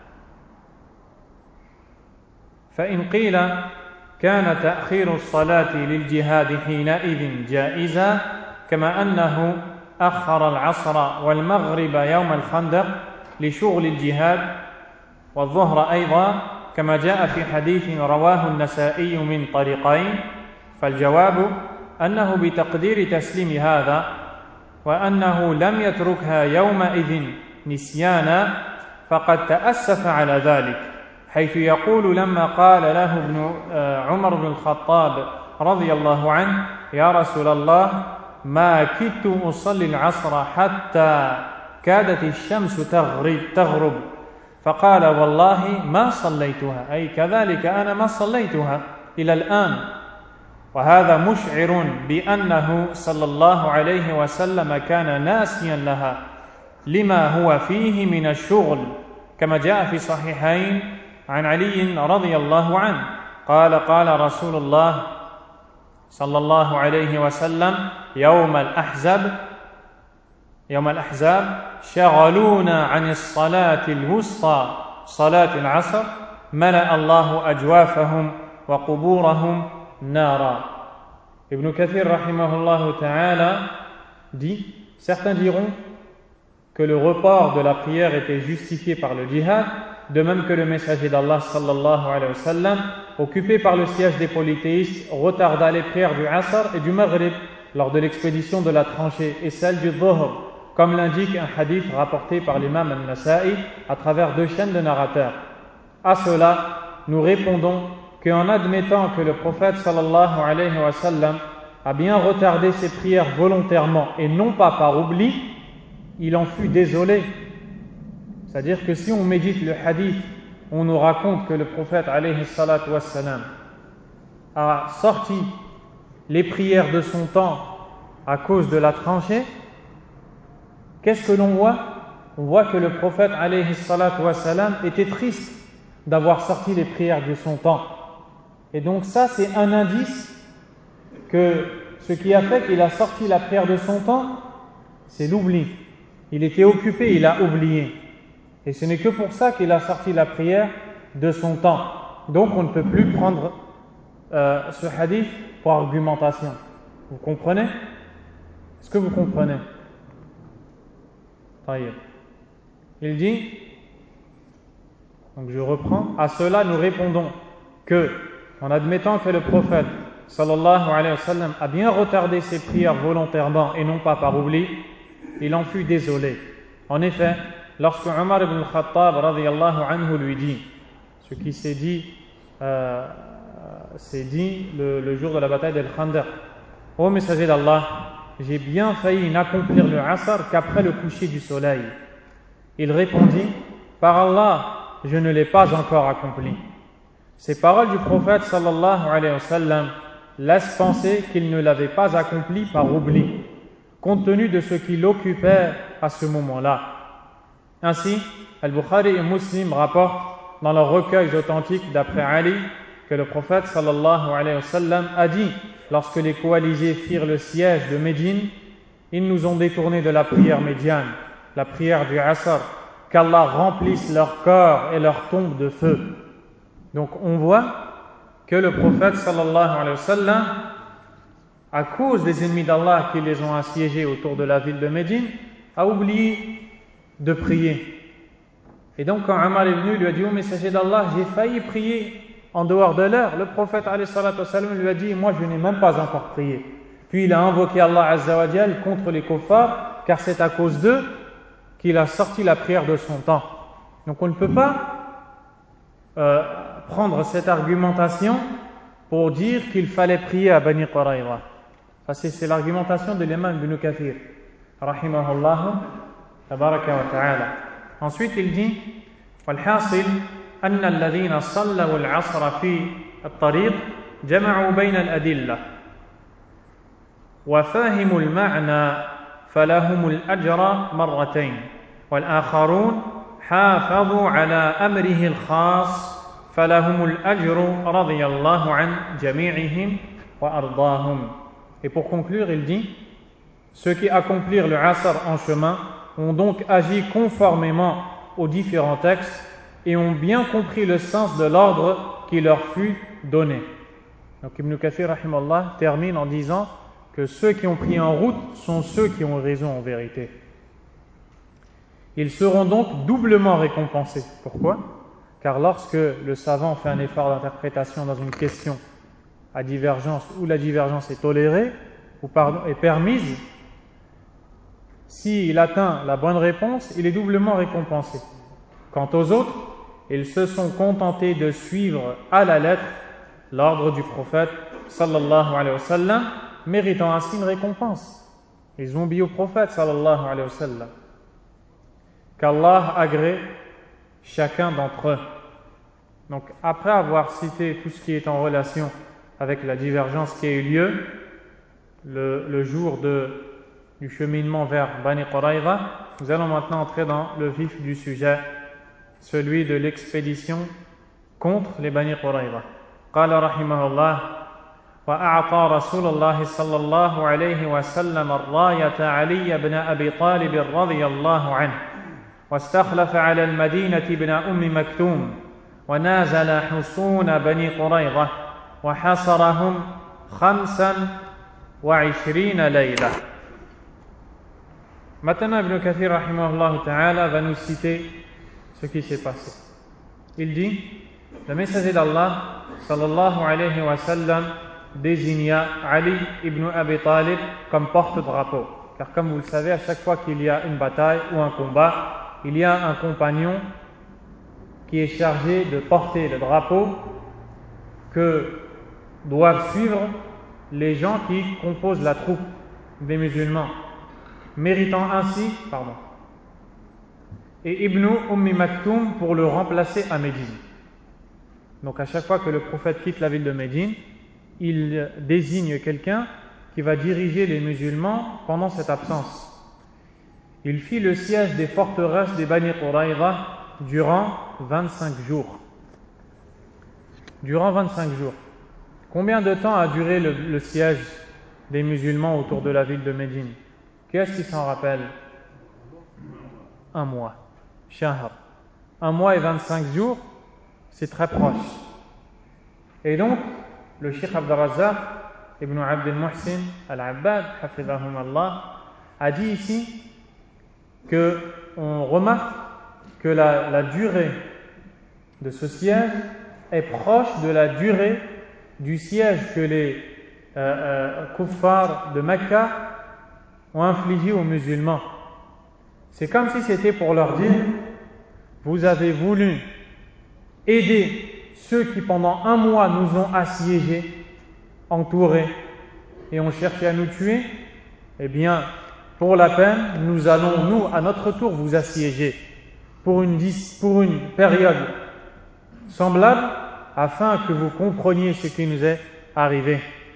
فإن قيل كان تأخير الصلاة للجهاد حينئذ جائزا كما أنه أخر العصر والمغرب يوم الخندق لشغل الجهاد والظهر أيضا كما جاء في حديث رواه النسائي من طريقين فالجواب أنه بتقدير تسليم هذا وأنه لم يتركها يومئذ نسيانا فقد تأسف على ذلك حيث يقول لما قال له ابن عمر بن الخطاب رضي الله عنه يا رسول الله ما كدت أصلي العصر حتى كادت الشمس تغرب فقال والله ما صليتها أي كذلك أنا ما صليتها إلى الآن وهذا مشعر بأنه صلى الله عليه وسلم كان ناسيا لها لما هو فيه من الشغل كما جاء في صحيحين عن علي رضي الله عنه قال قال رسول الله صلى الله عليه وسلم يوم الأحزاب يوم الأحزاب شغلونا عن الصلاة الوسطى صلاة العصر ملأ الله أجوافهم وقبورهم نارا. Ibn Kathir rahimahullah ta'ala dit, certains diront que le report de la prière était justifié par le djihad de même que le messager d'Allah sallallahu alayhi wa sallam, occupé par le siège des polythéistes, retarda les prières du Asr et du Maghrib lors de l'expédition de la tranchée et celle du Dhuhr, comme l'indique un hadith rapporté par l'imam al-Nasa'i à travers deux chaînes de narrateurs. À cela, nous répondons qu'en admettant que le prophète sallallahu alayhi wa sallam a bien retardé ses prières volontairement et non pas par oubli, il en fut désolé. C'est-à-dire que si on médite le hadith, on nous raconte que le prophète alayhi salatu wassalam a sorti les prières de son temps à cause de la tranchée, qu'est-ce que l'on voit? On voit que le prophète alayhi salatu wassalam était triste d'avoir sorti les prières de son temps. Et donc ça, c'est un indice que ce qui a fait qu'il a sorti la prière de son temps, c'est l'oubli. Il était occupé, il a oublié. Et ce n'est que pour ça qu'il a sorti la prière de son temps. Donc on ne peut plus prendre euh, ce hadith pour argumentation. Vous comprenez? Est-ce que vous comprenez? Il dit, donc je reprends, à cela nous répondons que, en admettant que le prophète sallallahu alayhi wa sallam a bien retardé ses prières volontairement et non pas par oubli, il en fut désolé. En effet, lorsque Omar ibn al-Khattab radiyallahu anhu lui dit, ce qui s'est dit, euh, s'est dit le, le jour de la bataille d'Al-Khandaq, ô messager d'Allah, j'ai bien failli n'accomplir le Asr qu'après le coucher du soleil. Il répondit, par Allah, je ne l'ai pas encore accompli. Ces paroles du prophète sallallahu alayhi wa sallam laissent penser qu'il ne l'avait pas accompli par oubli, compte tenu de ce qui l'occupait à ce moment-là. Ainsi, Al-Bukhari et Muslim rapportent dans leurs recueils authentiques d'après Ali que le prophète sallallahu alayhi wa sallam a dit, lorsque les coalisés firent le siège de Médine, ils nous ont détournés de la prière médiane, la prière du Asr, qu'Allah remplisse leur corps et leur tombe de feu. Donc on voit que le prophète sallallahu alayhi wa sallam, à cause des ennemis d'Allah qui les ont assiégés autour de la ville de Médine, a oublié de prier. Et donc quand Omar est venu, il lui a dit, ô messager d'Allah, j'ai failli prier en dehors de l'heure. Le prophète alayhi salatu wassalam lui a dit, moi je n'ai même pas encore prié. Puis il a invoqué Allah azza wa jal contre les kuffars, car c'est à cause d'eux qu'il a sorti la prière de son temps. Donc on ne peut pas euh, prendre cette argumentation pour dire qu'il fallait prier à Bani Qurayza. Ça c'est, c'est l'argumentation de l'imam Ibn Kathir rahimahullah tabaraka wa ta'ala. Ensuite il dit والحاصل أن الذين صلوا العصر في الطريق جمعوا بين الأدلة وفهموا المعنى فلهم الأجر مرتين والآخرون حافظوا على أمره الخاص فلهم الأجر رضي الله عن جميعهم وأرضاهم. Et pour conclure, il dit, ceux qui accomplirent le Asr en chemin ont donc agi conformément aux différents textes et ont bien compris le sens de l'ordre qui leur fut donné. Donc Ibn Kathir rahimallah termine en disant que ceux qui ont pris en route sont ceux qui ont raison en vérité. Ils seront donc doublement récompensés. Pourquoi? Car lorsque le savant fait un effort d'interprétation dans une question à divergence, où la divergence est tolérée ou pardon, est permise, s'il atteint la bonne réponse, il est doublement récompensé. Quant aux autres, ils se sont contentés de suivre à la lettre l'ordre du prophète sallallahu alayhi wa sallam, méritant ainsi une récompense. Ils ont obéi au prophète sallallahu alayhi wa sallam. Qu'Allah agrée chacun d'entre eux. Donc après avoir cité tout ce qui est en relation avec la divergence qui a eu lieu le, le jour de, du cheminement vers Bani Qurayza, nous allons maintenant entrer dans le vif du sujet, celui de l'expédition contre les Bani Qurayza. قال رحمه الله وأعطى رسول الله صلى الله عليه وسلم الراية علي بن أبي طالب رضي الله عنه واستخلف على المدينة بن أم مكتوم ونازل حصون بني قريظة وحصرهم خمسا وعشرين ليلة. Maintenant Ibn Kathir rahimahullah ta'ala va nous citer ce qui s'est passé. il dit, le messager d'Allah, sallallahu alayhi wa sallam, désigna Ali ibn Abi Talib comme porte-drapeau. Car comme vous le savez, à chaque fois qu'il y a une bataille ou un combat, il y a un compagnon qui est chargé de porter le drapeau que doivent suivre les gens qui composent la troupe des musulmans, méritant ainsi, pardon, et Ibn Ummi Maktoum pour le remplacer à Médine. Donc à chaque fois que le prophète quitte la ville de Médine, il désigne quelqu'un qui va diriger les musulmans pendant cette absence. Il fit le siège des forteresses des Bani Quraïza durant vingt-cinq jours. Durant vingt-cinq jours. Combien de temps a duré le, le siège des musulmans autour de la ville de Médine? Qui est-ce qui s'en rappelle? Un mois. Shahr. Un mois et vingt-cinq jours, c'est très proche. Et donc, le Cheikh Abd al-Razzaq ibn Abd al-Muhsin al-Abbad, hafidhahum Allah, a dit ici qu'on remarque que la, la durée de ce siège est proche de la durée du siège que les euh, euh, kuffars de Mecca ont infligé aux musulmans. C'est comme si c'était pour leur dire, vous avez voulu aider ceux qui pendant un mois nous ont assiégés, entourés et ont cherché à nous tuer, eh bien, pour la peine, nous allons, nous, à notre tour, vous assiéger pour une, pour une période semblable, afin que vous compreniez ce qui nous est arrivé.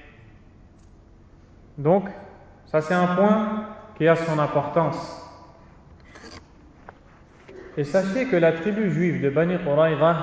Donc, ça c'est un point qui a son importance. Et sachez que la tribu juive de Bani Quraïza,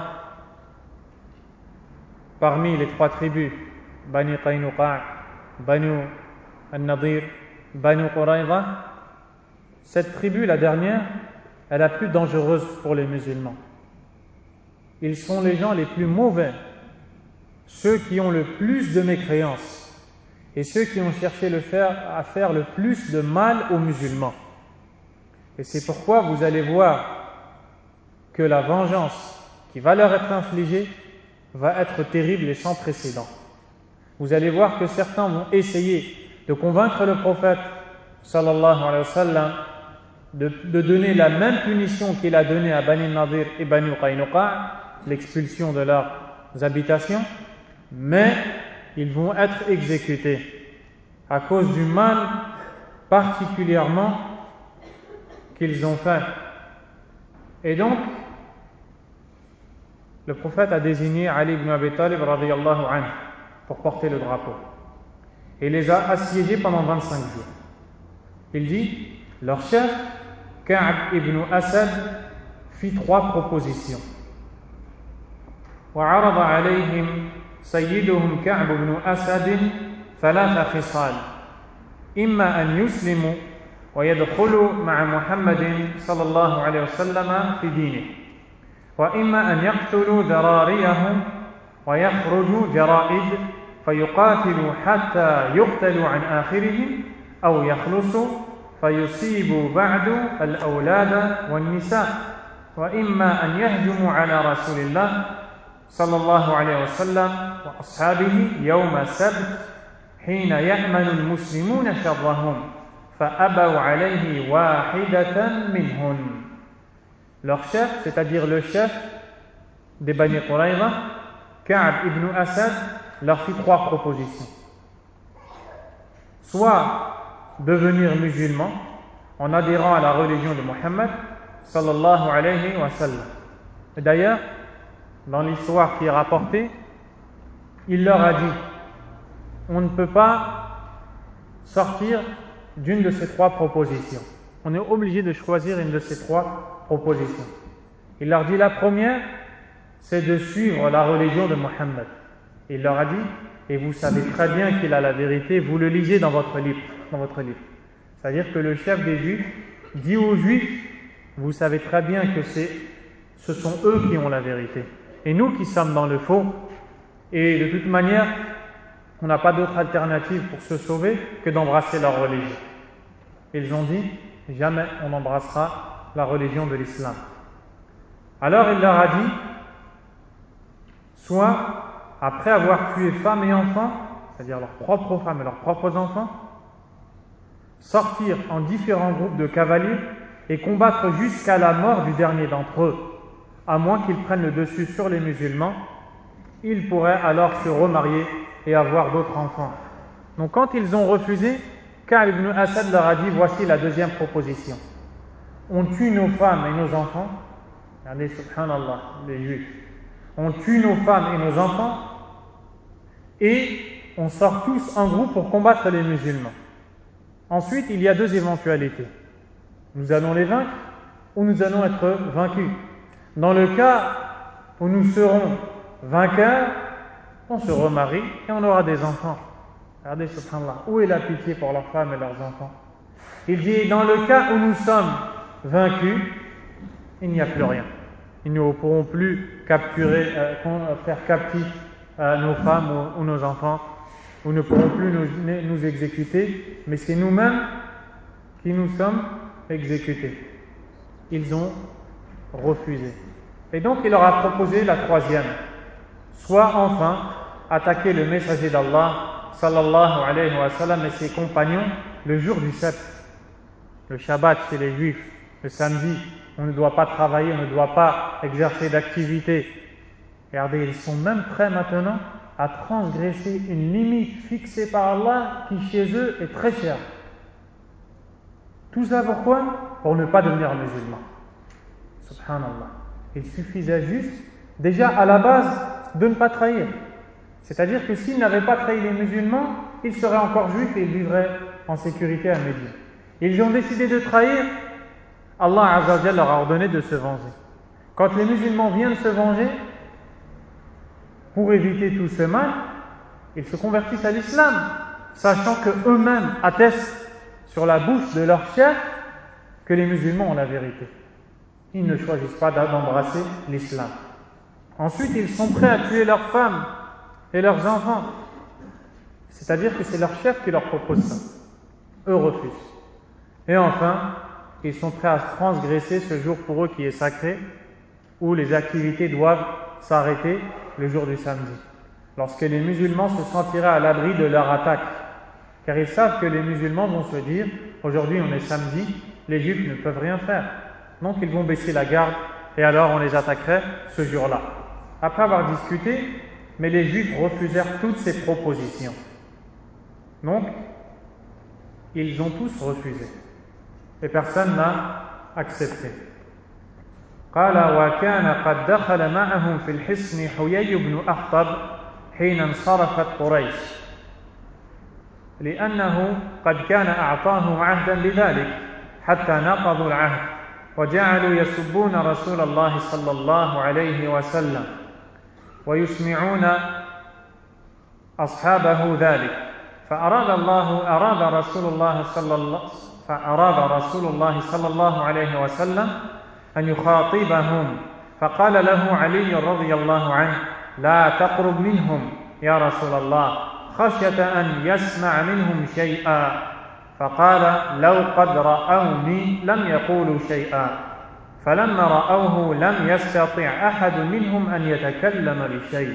parmi les trois tribus, Bani Qaynuqa', Bani al-Nadir, Bani Quraïza, cette tribu, la dernière, est la plus dangereuse pour les musulmans. Ils sont les gens les plus mauvais, ceux qui ont le plus de mécréance et ceux qui ont cherché le faire, à faire le plus de mal aux musulmans. Et c'est pourquoi vous allez voir que la vengeance qui va leur être infligée va être terrible et sans précédent. Vous allez voir que certains vont essayer de convaincre le prophète sallallahu alayhi wa sallam de, de donner la même punition qu'il a donnée à Bani Nadir et Bani Qaynuqa', l'expulsion de leurs habitations, mais ils vont être exécutés à cause du mal particulièrement qu'ils ont fait. Et donc, le prophète a désigné Ali ibn Abi Talib radiyallahu anhu pour porter le drapeau et les a assiégés pendant vingt-cinq jours. Il dit, leur chef, Ka'b ibn Asad, fit trois propositions. وعرض عليهم سيدهم كعب بن أسد ثلاث خصال إما أن يسلموا ويدخلوا مع محمد صلى الله عليه وسلم في دينه وإما أن يقتلوا ذراريهم ويخرجوا جرائد فيقاتلوا حتى يقتلوا عن آخرهم أو يخلصوا فيصيبوا بعد الأولاد والنساء وإما أن يهجموا على رسول الله صلى الله عليه وسلم وأصحابه يوم السبت حين يأمن المسلمون شرهم فأبوا عليه واحدة منهن. Leur chef, c'est-à-dire le chef des Bani Quraïza, Ka'b ibn Asad, leur fit trois propositions. Soit devenir musulman en adhérant à la religion de Mohammed sallallahu alayhi wa sallam. Et d'ailleurs, dans l'histoire qui est rapportée, il leur a dit, on ne peut pas sortir d'une de ces trois propositions. On est obligé de choisir une de ces trois propositions. Il leur dit, la première, c'est de suivre la religion de Mohammed. Il leur a dit, et vous savez très bien qu'il a la vérité, vous le lisez dans votre livre. Dans votre livre. C'est-à-dire que le chef des Juifs dit aux Juifs, vous savez très bien que c'est, ce sont eux qui ont la vérité. Et nous qui sommes dans le faux, et de toute manière, on n'a pas d'autre alternative pour se sauver que d'embrasser leur religion. Ils ont dit, jamais on embrassera la religion de l'islam. Alors il leur a dit, soit après avoir tué femmes et enfants, c'est-à-dire leurs propres femmes et leurs propres enfants, sortir en différents groupes de cavaliers et combattre jusqu'à la mort du dernier d'entre eux, à moins qu'ils prennent le dessus sur les musulmans. Ils pourraient alors se remarier et avoir d'autres enfants. Donc quand ils ont refusé, Ka'b ibn Asad leur a dit, voici la deuxième proposition. On tue nos femmes et nos enfants. Regardez, subhanallah, les juifs. On tue nos femmes et nos enfants et on sort tous en groupe pour combattre les musulmans. Ensuite, il y a deux éventualités. Nous allons les vaincre ou nous allons être vaincus. Dans le cas où nous serons vainqueurs, on se remarie et on aura des enfants. Regardez, subhanallah, où est la pitié pour leurs femmes et leurs enfants? Il dit, dans le cas où nous sommes vaincus, il n'y a plus rien. Ils ne pourront plus capturer, euh, faire captif euh, nos femmes ou, ou nos enfants, ou ne pourront plus nous, nous exécuter, mais c'est nous-mêmes qui nous sommes exécutés. Ils ont refusé. Et donc il leur a proposé la troisième, soit enfin attaquer le messager d'Allah sallallahu alayhi wa sallam et ses compagnons le jour du sept, le Shabbat chez les Juifs, le samedi, on ne doit pas travailler, on ne doit pas exercer d'activité. Regardez, ils sont même prêts maintenant à transgresser une limite fixée par Allah qui chez eux est très chère. Tout ça pourquoi? Pour ne pas devenir musulman. Subhanallah. Il suffisait juste, déjà à la base, de ne pas trahir. C'est-à-dire que s'ils n'avaient pas trahi les musulmans, ils seraient encore juifs et ils vivraient en sécurité à Médine. Ils ont décidé de trahir, Allah Azza wa Jalla leur a ordonné de se venger. Quand les musulmans viennent se venger, pour éviter tout ce mal, ils se convertissent à l'islam, sachant qu'eux-mêmes attestent sur la bouche de leur chef que les musulmans ont la vérité. Ils ne choisissent pas d'embrasser l'islam. Ensuite, ils sont prêts à tuer leurs femmes et leurs enfants. C'est-à-dire que c'est leur chef qui leur propose ça. Eux refusent. Et enfin, ils sont prêts à transgresser ce jour pour eux qui est sacré, où les activités doivent s'arrêter le jour du samedi, lorsque les musulmans se sentiraient à l'abri de leur attaque, car ils savent que les musulmans vont se dire, aujourd'hui on est samedi, les juifs ne peuvent rien faire, donc ils vont baisser la garde et alors on les attaquerait ce jour-là. Après avoir discuté, mais les juifs refusèrent toutes ces propositions, donc ils ont tous refusé et personne n'a accepté. قال وكان قد دخل معهم في الحصن حيي بن أخطب حين انصرفت قريش لأنه قد كان أعطاهم عهدا بذلك حتى نقضوا العهد وجعلوا يسبون رسول الله صلى الله عليه وسلم ويسمعون أصحابه ذلك فأراد الله أراد رسول الله صلى الله فأراد رسول الله صلى الله عليه وسلم أن يخاطبهم فقال له علي رضي الله عنه لا تقرب منهم يا رسول الله خشية أن يسمع منهم شيئا فقال لو قد رأوني لم يقولوا شيئا فلما رأوه لم يستطع أحد منهم أن يتكلم بشيء.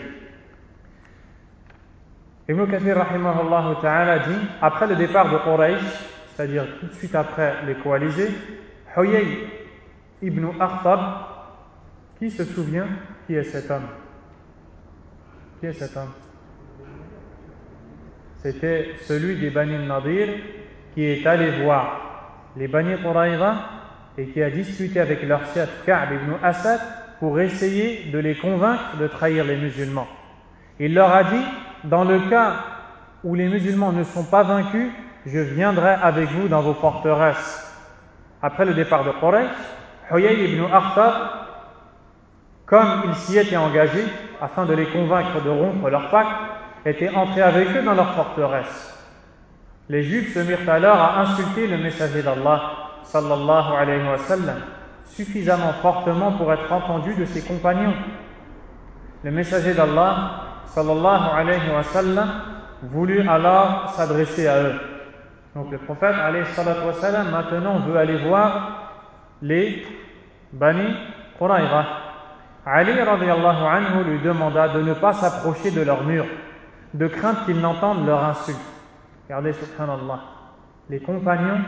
Ibn Kathir rahimahullah ta'ala dit, après le départ de Quraysh, c'est-à-dire tout de suite après les coalisés, Huyay ibn Akhtab, qui se souvient qui est cet homme? Qui est cet homme? C'était celui des Bani Nadir qui est allé voir les Bani Quraïza et qui a discuté avec leur chef Ka'b ibn Asad pour essayer de les convaincre de trahir les musulmans. Il leur a dit, dans le cas où les musulmans ne sont pas vaincus, je viendrai avec vous dans vos forteresses. Après le départ de Quraysh, Huyay ibn Akhtab, comme il s'y était engagé afin de les convaincre de rompre leur pacte, était entré avec eux dans leur forteresse. Les Juifs se mirent alors à insulter le messager d'Allah sallallahu alayhi wa sallam suffisamment fortement pour être entendu de ses compagnons. Le messager d'Allah sallallahu alayhi wa sallam voulut alors s'adresser à eux. Donc le prophète alayhi salatu wa sallam maintenant veut aller voir les Bani Quraïza. Ali radiyallahu anhu lui demanda de ne pas s'approcher de leur mur, de crainte qu'ils n'entendent leur insulte. Regardez, subhanallah, les compagnons,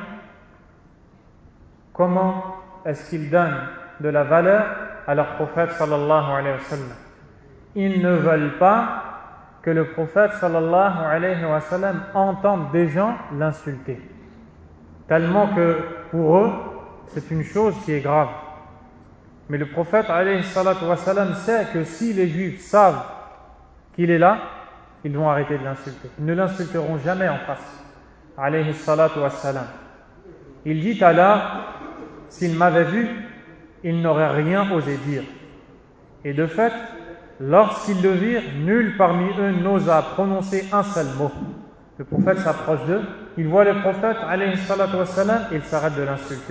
comment est-ce qu'ils donnent de la valeur à leur prophète sallallahu alayhi wa sallam. Ils ne veulent pas que le prophète sallallahu alayhi wa sallam entende des gens l'insulter. Tellement que pour eux, c'est une chose qui est grave. Mais le prophète alayhi salatu wa sallam sait que si les juifs savent qu'il est là, ils vont arrêter de l'insulter. Ils ne l'insulteront jamais en face. Alayhi salatu wa sallam. Il dit à Allah, s'il m'avait vu, il n'aurait rien osé dire. Et de fait, lorsqu'ils le virent, nul parmi eux n'osa prononcer un seul mot. Le prophète s'approche d'eux, il voit le prophète, alayhi salatu wa sallam, et il s'arrête de l'insulter.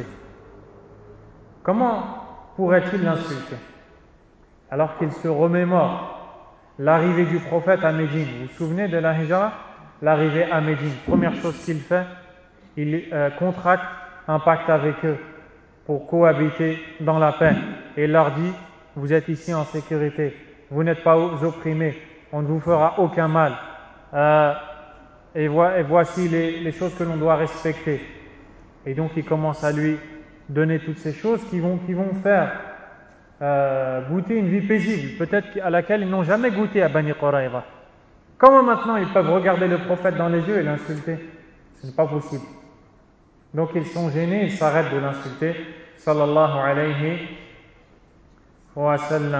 Comment pourrait-il l'insulter? Alors qu'il se remémore l'arrivée du prophète à Médine. Vous vous souvenez de la hijra? L'arrivée à Médine. Première chose qu'il fait, il euh, contracte un pacte avec eux pour cohabiter dans la paix. Et il leur dit, vous êtes ici en sécurité, vous n'êtes pas opprimés, on ne vous fera aucun mal. Euh, et, vo- et voici les, les choses que l'on doit respecter. Et donc il commence à lui donner toutes ces choses qui vont, qui vont faire euh, goûter une vie paisible, peut-être à laquelle ils n'ont jamais goûté à Bani Qurayza. Comment maintenant ils peuvent regarder le prophète dans les yeux et l'insulter? Ce n'est pas possible. Donc ils sont gênés, ils s'arrêtent de l'insulter. Sallallahu alayhi wa sallam.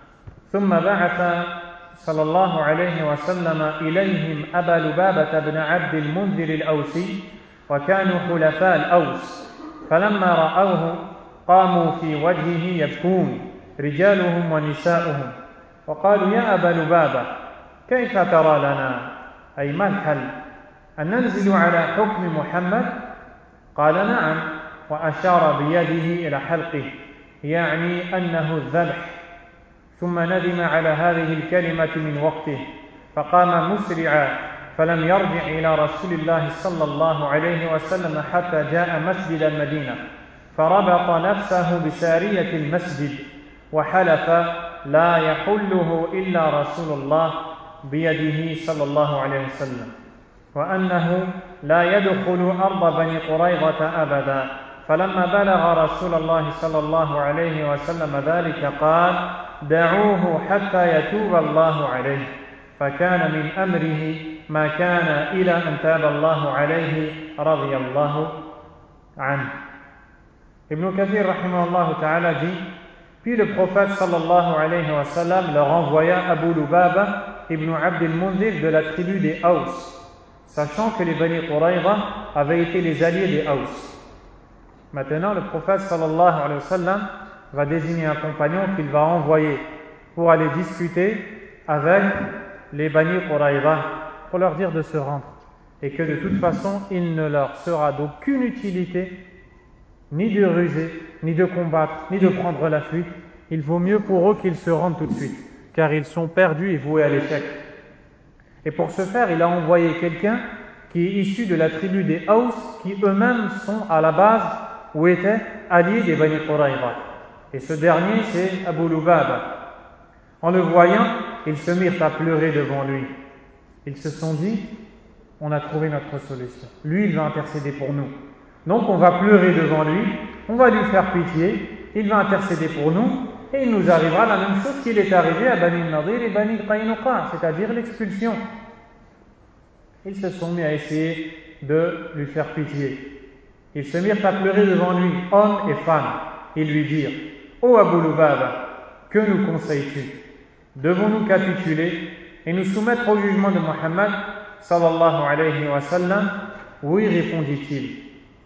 ثم بعث صلى الله عليه وسلم إليهم أبا لبابة بن عبد المنذر الأوسي وكانوا حلفاء الأوس فلما رأوه قاموا في وجهه يبكون رجالهم ونساؤهم وقالوا يا أبا لبابة كيف ترى لنا أي ما الحل أن ننزل على حكم محمد قال نعم وأشار بيده إلى حلقه يعني أنه الذبح ثم ندم على هذه الكلمة من وقته فقام مسرعا فلم يرجع إلى رسول الله صلى الله عليه وسلم حتى جاء مسجد المدينة فربط نفسه بسارية المسجد وحلف لا يحله إلا رسول الله بيده صلى الله عليه وسلم وأنه لا يدخل أرض بني قريظة أبدا فلما بلغ رسول الله صلى الله عليه وسلم ذلك قال دعوه حتى يتوب الله عليه فكان من أمره ما كان إلى أن تاب الله عليه رضي الله عنه. Ibn Kathir rahimahullah ta'ala dit, puis le prophète sallallahu alayhi wa sallam leur envoya Abu Lubaba ibn Abd al-Mundhir de la tribu des Aws, sachant que les Bani Qurayza avaient été les alliés des Aws. Maintenant, le prophète sallallahu alayhi wa sallam va désigner un compagnon qu'il va envoyer pour aller discuter avec les Bani Qurayza, pour leur dire de se rendre, et que de toute façon, il ne leur sera d'aucune utilité ni de ruser, ni de combattre, ni de prendre la fuite. Il vaut mieux pour eux qu'ils se rendent tout de suite, car ils sont perdus et voués à l'échec. Et pour ce faire, il a envoyé quelqu'un qui est issu de la tribu des Aws, qui eux-mêmes sont à la base ou étaient alliés des Bani Qurayza. Et ce dernier, c'est Abu Lubaba. En le voyant, ils se mirent à pleurer devant lui. Ils se sont dit, on a trouvé notre solution. Lui, il va intercéder pour nous. Donc on va pleurer devant lui, on va lui faire pitié, il va intercéder pour nous, et il nous arrivera la même chose qu'il est arrivé à Bani Nadir et Bani Qaynuqa, c'est-à-dire l'expulsion. Ils se sont mis à essayer de lui faire pitié. Ils se mirent à pleurer devant lui, hommes et femmes. Ils lui dirent, ô Abu Lubaba, que nous conseilles-tu? Devons-nous capituler et nous soumettre au jugement de Muhammad sallallahu alayhi wa sallam? Oui, répondit-il,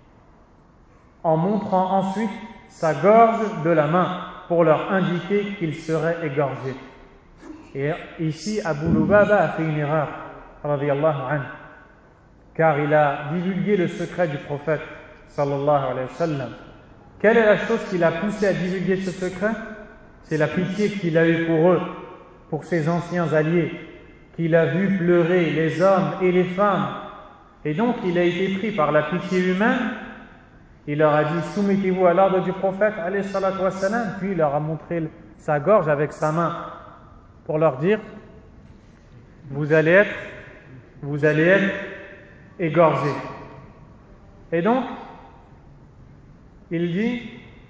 en montrant ensuite sa gorge de la main pour leur indiquer qu'il serait égorgé. Et ici, Abu Lubaba a fait une erreur, radiyallahu anhu, car il a divulgué le secret du prophète sallallahu alayhi wa sallam. Quelle est la chose qui l'a poussé à divulguer ce secret? C'est la pitié qu'il a eue pour eux, pour ses anciens alliés, qu'il a vu pleurer les hommes et les femmes. Et donc, il a été pris par la pitié humaine. Il leur a dit, soumettez-vous à l'ordre du prophète, alayhi salatu wassalam, puis il leur a montré sa gorge avec sa main pour leur dire vous allez être vous allez être égorgés. Et donc il dit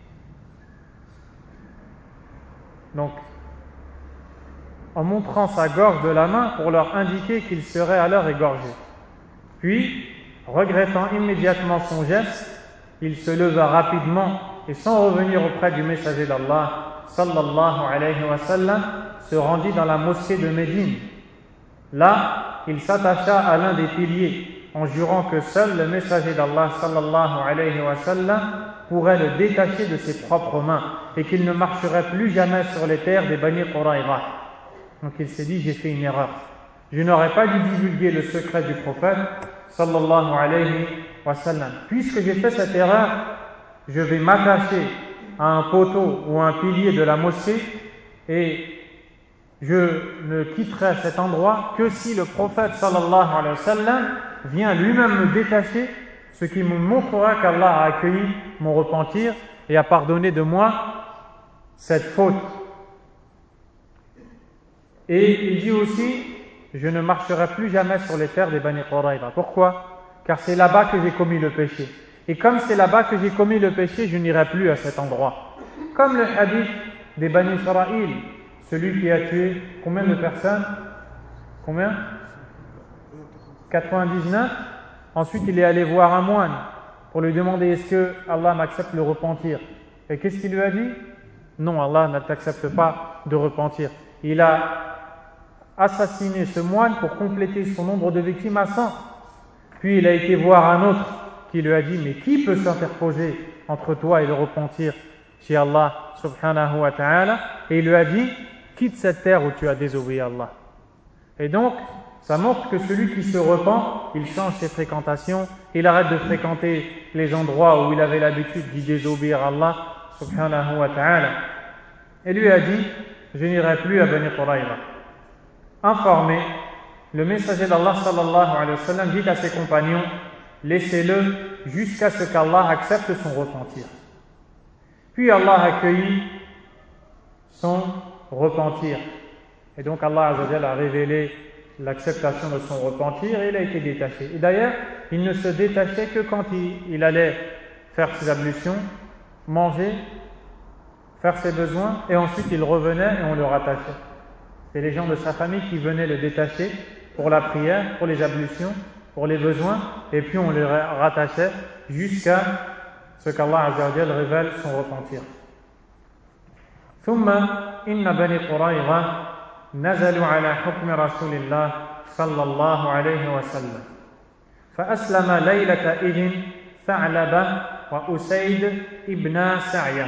donc en montrant sa gorge de la main pour leur indiquer qu'il serait alors égorgé. Puis, regrettant immédiatement son geste, il se leva rapidement et sans revenir auprès du messager d'Allah, sallallahu alayhi wa sallam, se rendit dans la mosquée de Médine. Là, il s'attacha à l'un des piliers en jurant que seul le messager d'Allah, sallallahu alayhi wa sallam, pourrait le détacher de ses propres mains et qu'il ne marcherait plus jamais sur les terres des Bani Quraïza. Donc il s'est dit, j'ai fait une erreur. Je n'aurais pas dû divulguer le secret du prophète, sallallahu alayhi wa sallam. Puisque j'ai fait cette erreur, je vais m'attacher à un poteau ou à un pilier de la mosquée et je ne quitterai cet endroit que si le prophète, sallallahu alayhi wa sallam, vient lui-même me détacher, ce qui me montrera qu'Allah a accueilli mon repentir et a pardonné de moi cette faute. Et il dit aussi, je ne marcherai plus jamais sur les terres des Bani Quraïza. Pourquoi? Car c'est là-bas que j'ai commis le péché. Et comme c'est là-bas que j'ai commis le péché, je n'irai plus à cet endroit. Comme le hadith des Bani Israël, celui qui a tué combien de personnes? Combien? quatre-vingt-dix-neuf. Ensuite, il est allé voir un moine pour lui demander est-ce que Allah m'accepte le repentir. Et qu'est-ce qu'il lui a dit? Non, Allah ne t'accepte pas de repentir. Il a assassiné ce moine pour compléter son nombre de victimes à cent. Puis il a été voir un autre qui lui a dit mais qui peut s'interposer entre toi et le repentir chez Allah subhanahu wa ta'ala? Et il lui a dit quitte cette terre où tu as désobéi à Allah. Et donc ça montre que celui qui se repent, il change ses fréquentations, il arrête de fréquenter les endroits où il avait l'habitude d'y désobéir à Allah subhanahu wa ta'ala. Et lui a dit je n'irai plus à Bani Quraïza. Informé, le messager d'Allah sallallahu alayhi wa sallam dit à ses compagnons laissez-le jusqu'à ce qu'Allah accepte son repentir. Puis Allah accueillit son repentir. Et donc Allah azza wa jalla a révélé l'acceptation de son repentir et il a été détaché. Et d'ailleurs, il ne se détachait que quand il, il allait faire ses ablutions, manger, faire ses besoins et ensuite il revenait et on le rattachait. C'est les gens de sa famille qui venaient le détacher pour la prière, pour les ablutions, pour les besoins, et puis on le rattachait jusqu'à ce qu'Allah Azza wa Jalla révèle son repentir. ثم إن بني قريظة نزلوا على حكم رسول الله صلى الله عليه وسلم فأسلم ليلة إذن ثعلبة وأسيد ابن سعية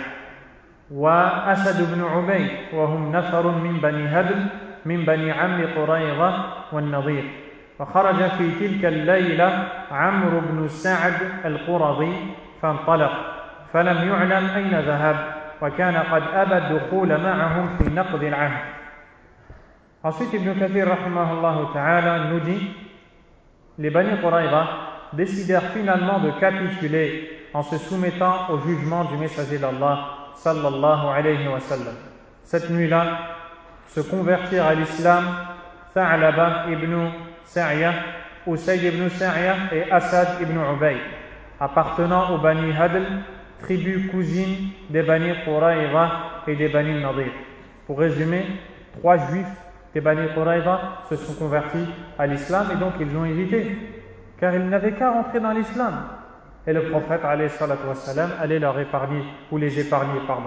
وأسد بن عبيد وهم نفر من بني هدل من بني عم قريظة والنضير فخرج في تلك الليلة عمرو بن سعد القرظي فانطلق فلم يعلم أين ذهب وكان قد أبى الدخول معهم في نقض العهد. Ensuite Ibn Kathir rahimahullah ta'ala nous dit les Bani Quraïza décidèrent finalement de capituler en se soumettant au jugement du messager d'Allah sallallahu alayhi wa sallam. Cette nuit-là, se convertirent à l'islam Tha'laba ibn Sa'ya, Usayd ibn Sa'ya et Asad ibn Ubayd, appartenant aux Bani Hadl, tribu cousine des Bani Quraïza et des Bani Nadir. Pour résumer, trois juifs des Bani Quraïza se sont convertis à l'islam et donc ils ont évité, car ils n'avaient qu'à rentrer dans l'islam. Et le prophète alayhi salatu wassalam allait leur épargner, ou les épargner, pardon.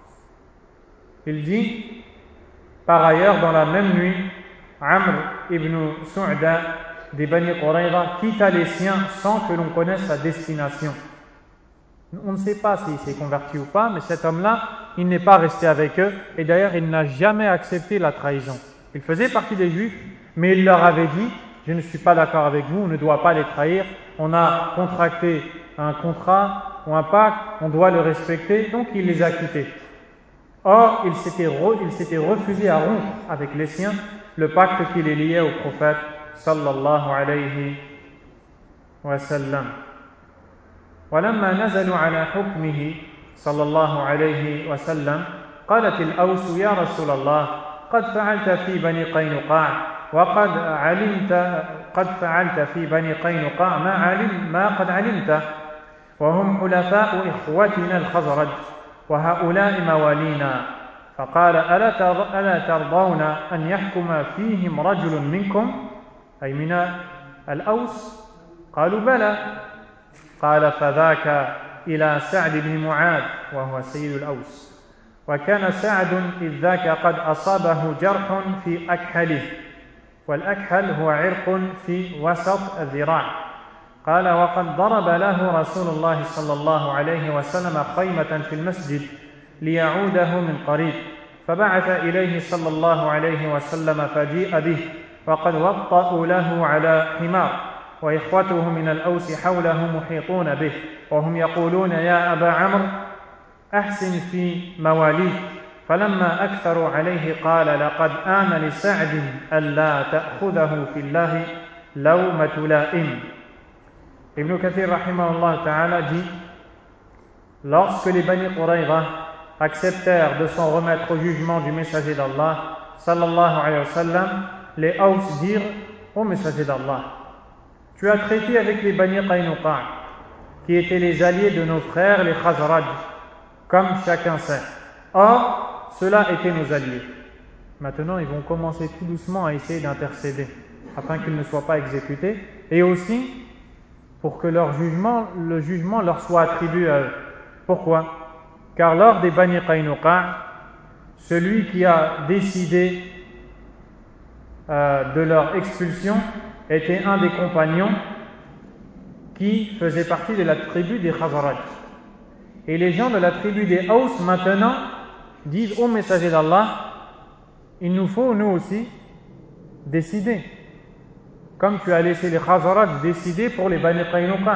Il dit, par ailleurs, dans la même nuit, Amr ibn Su'da des Bani Quraïza quitta les siens sans que l'on connaisse sa destination. On ne sait pas s'il s'est converti ou pas, mais cet homme-là, il n'est pas resté avec eux, et d'ailleurs, il n'a jamais accepté la trahison. Il faisait partie des Juifs, mais il leur avait dit, je ne suis pas d'accord avec vous, on ne doit pas les trahir, on a contracté un contrat ou un pacte, on doit le respecter, donc il les a quittés. Or, il s'était, re, il s'était refusé à rompre avec les siens le pacte qui les liait au prophète sallallahu alayhi wa sallam. ولما نزلوا على حكمه صلى الله عليه وسلم قالت الأوس يا رسول الله قد فعلت في بني قينقاع وقد علمت قد فعلت في بني قينقاع ما علم ما قد علمت وهم حلفاء إخوتنا الخزرج وهؤلاء موالينا فقال ألا ألا ترضون أن يحكم فيهم رجل منكم أي من الأوس قالوا بلى قال فذاك إلى سعد بن معاذ وهو سيد الأوس وكان سعد إذ ذاك قد أصابه جرح في أكحله والأكحل هو عرق في وسط الذراع قال وقد ضرب له رسول الله صلى الله عليه وسلم خيمة في المسجد ليعوده من قريب فبعث إليه صلى الله عليه وسلم فجيء به وقد وطأوا له على حمار وإخوته من الأوس حوله محيطون به وهم يقولون يا أبا عمرو أحسن في مواليك فلما أكثروا عليه قال لقد آن لسعد ألا تأخذه في الله لومة لائم. Ibn Kathir rahimahullah ta'ala dit lorsque les Bani Qurayza acceptèrent de s'en remettre au jugement du messager d'Allah sallallahu alayhi wa sallam, les Aws dirent au messager d'Allah tu as traité avec les Bani Qaynuqa qui étaient les alliés de nos frères les Khazraj comme chacun sait. Or, ceux-là étaient nos alliés. Maintenant, ils vont commencer tout doucement à essayer d'intercéder afin qu'ils ne soient pas exécutés et aussi pour que leur jugement, le jugement leur soit attribué à eux. Pourquoi? Car lors des Bani Qaynuqa, celui qui a décidé euh, de leur expulsion était un des compagnons qui faisait partie de la tribu des Khazraj. Et les gens de la tribu des Aws maintenant disent au messager d'Allah, il nous faut nous aussi décider. Comme tu as laissé les Khazraj décider pour les Bani Qaynuqa.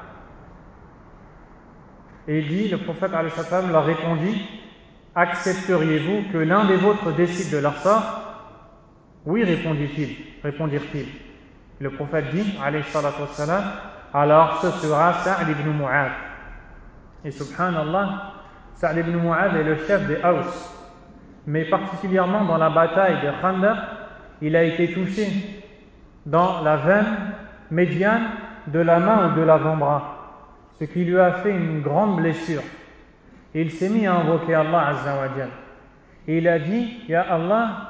Et il dit, le prophète alayhi salam leur répondit, accepteriez-vous que l'un des vôtres décide de leur sort? Oui, répondit-il, répondirent-ils. Le prophète dit, alayhi salam, alors ce sera Sa'd ibn Mu'adh. Et subhanallah, Sa'd ibn Mu'adh est le chef des Aws. Mais particulièrement dans la bataille de Khandaq, il a été touché dans la veine médiane de la main ou de l'avant-bras, ce qui lui a fait une grande blessure. Et il s'est mis à invoquer Allah Azza wa Jal. Et il a dit, Ya Allah,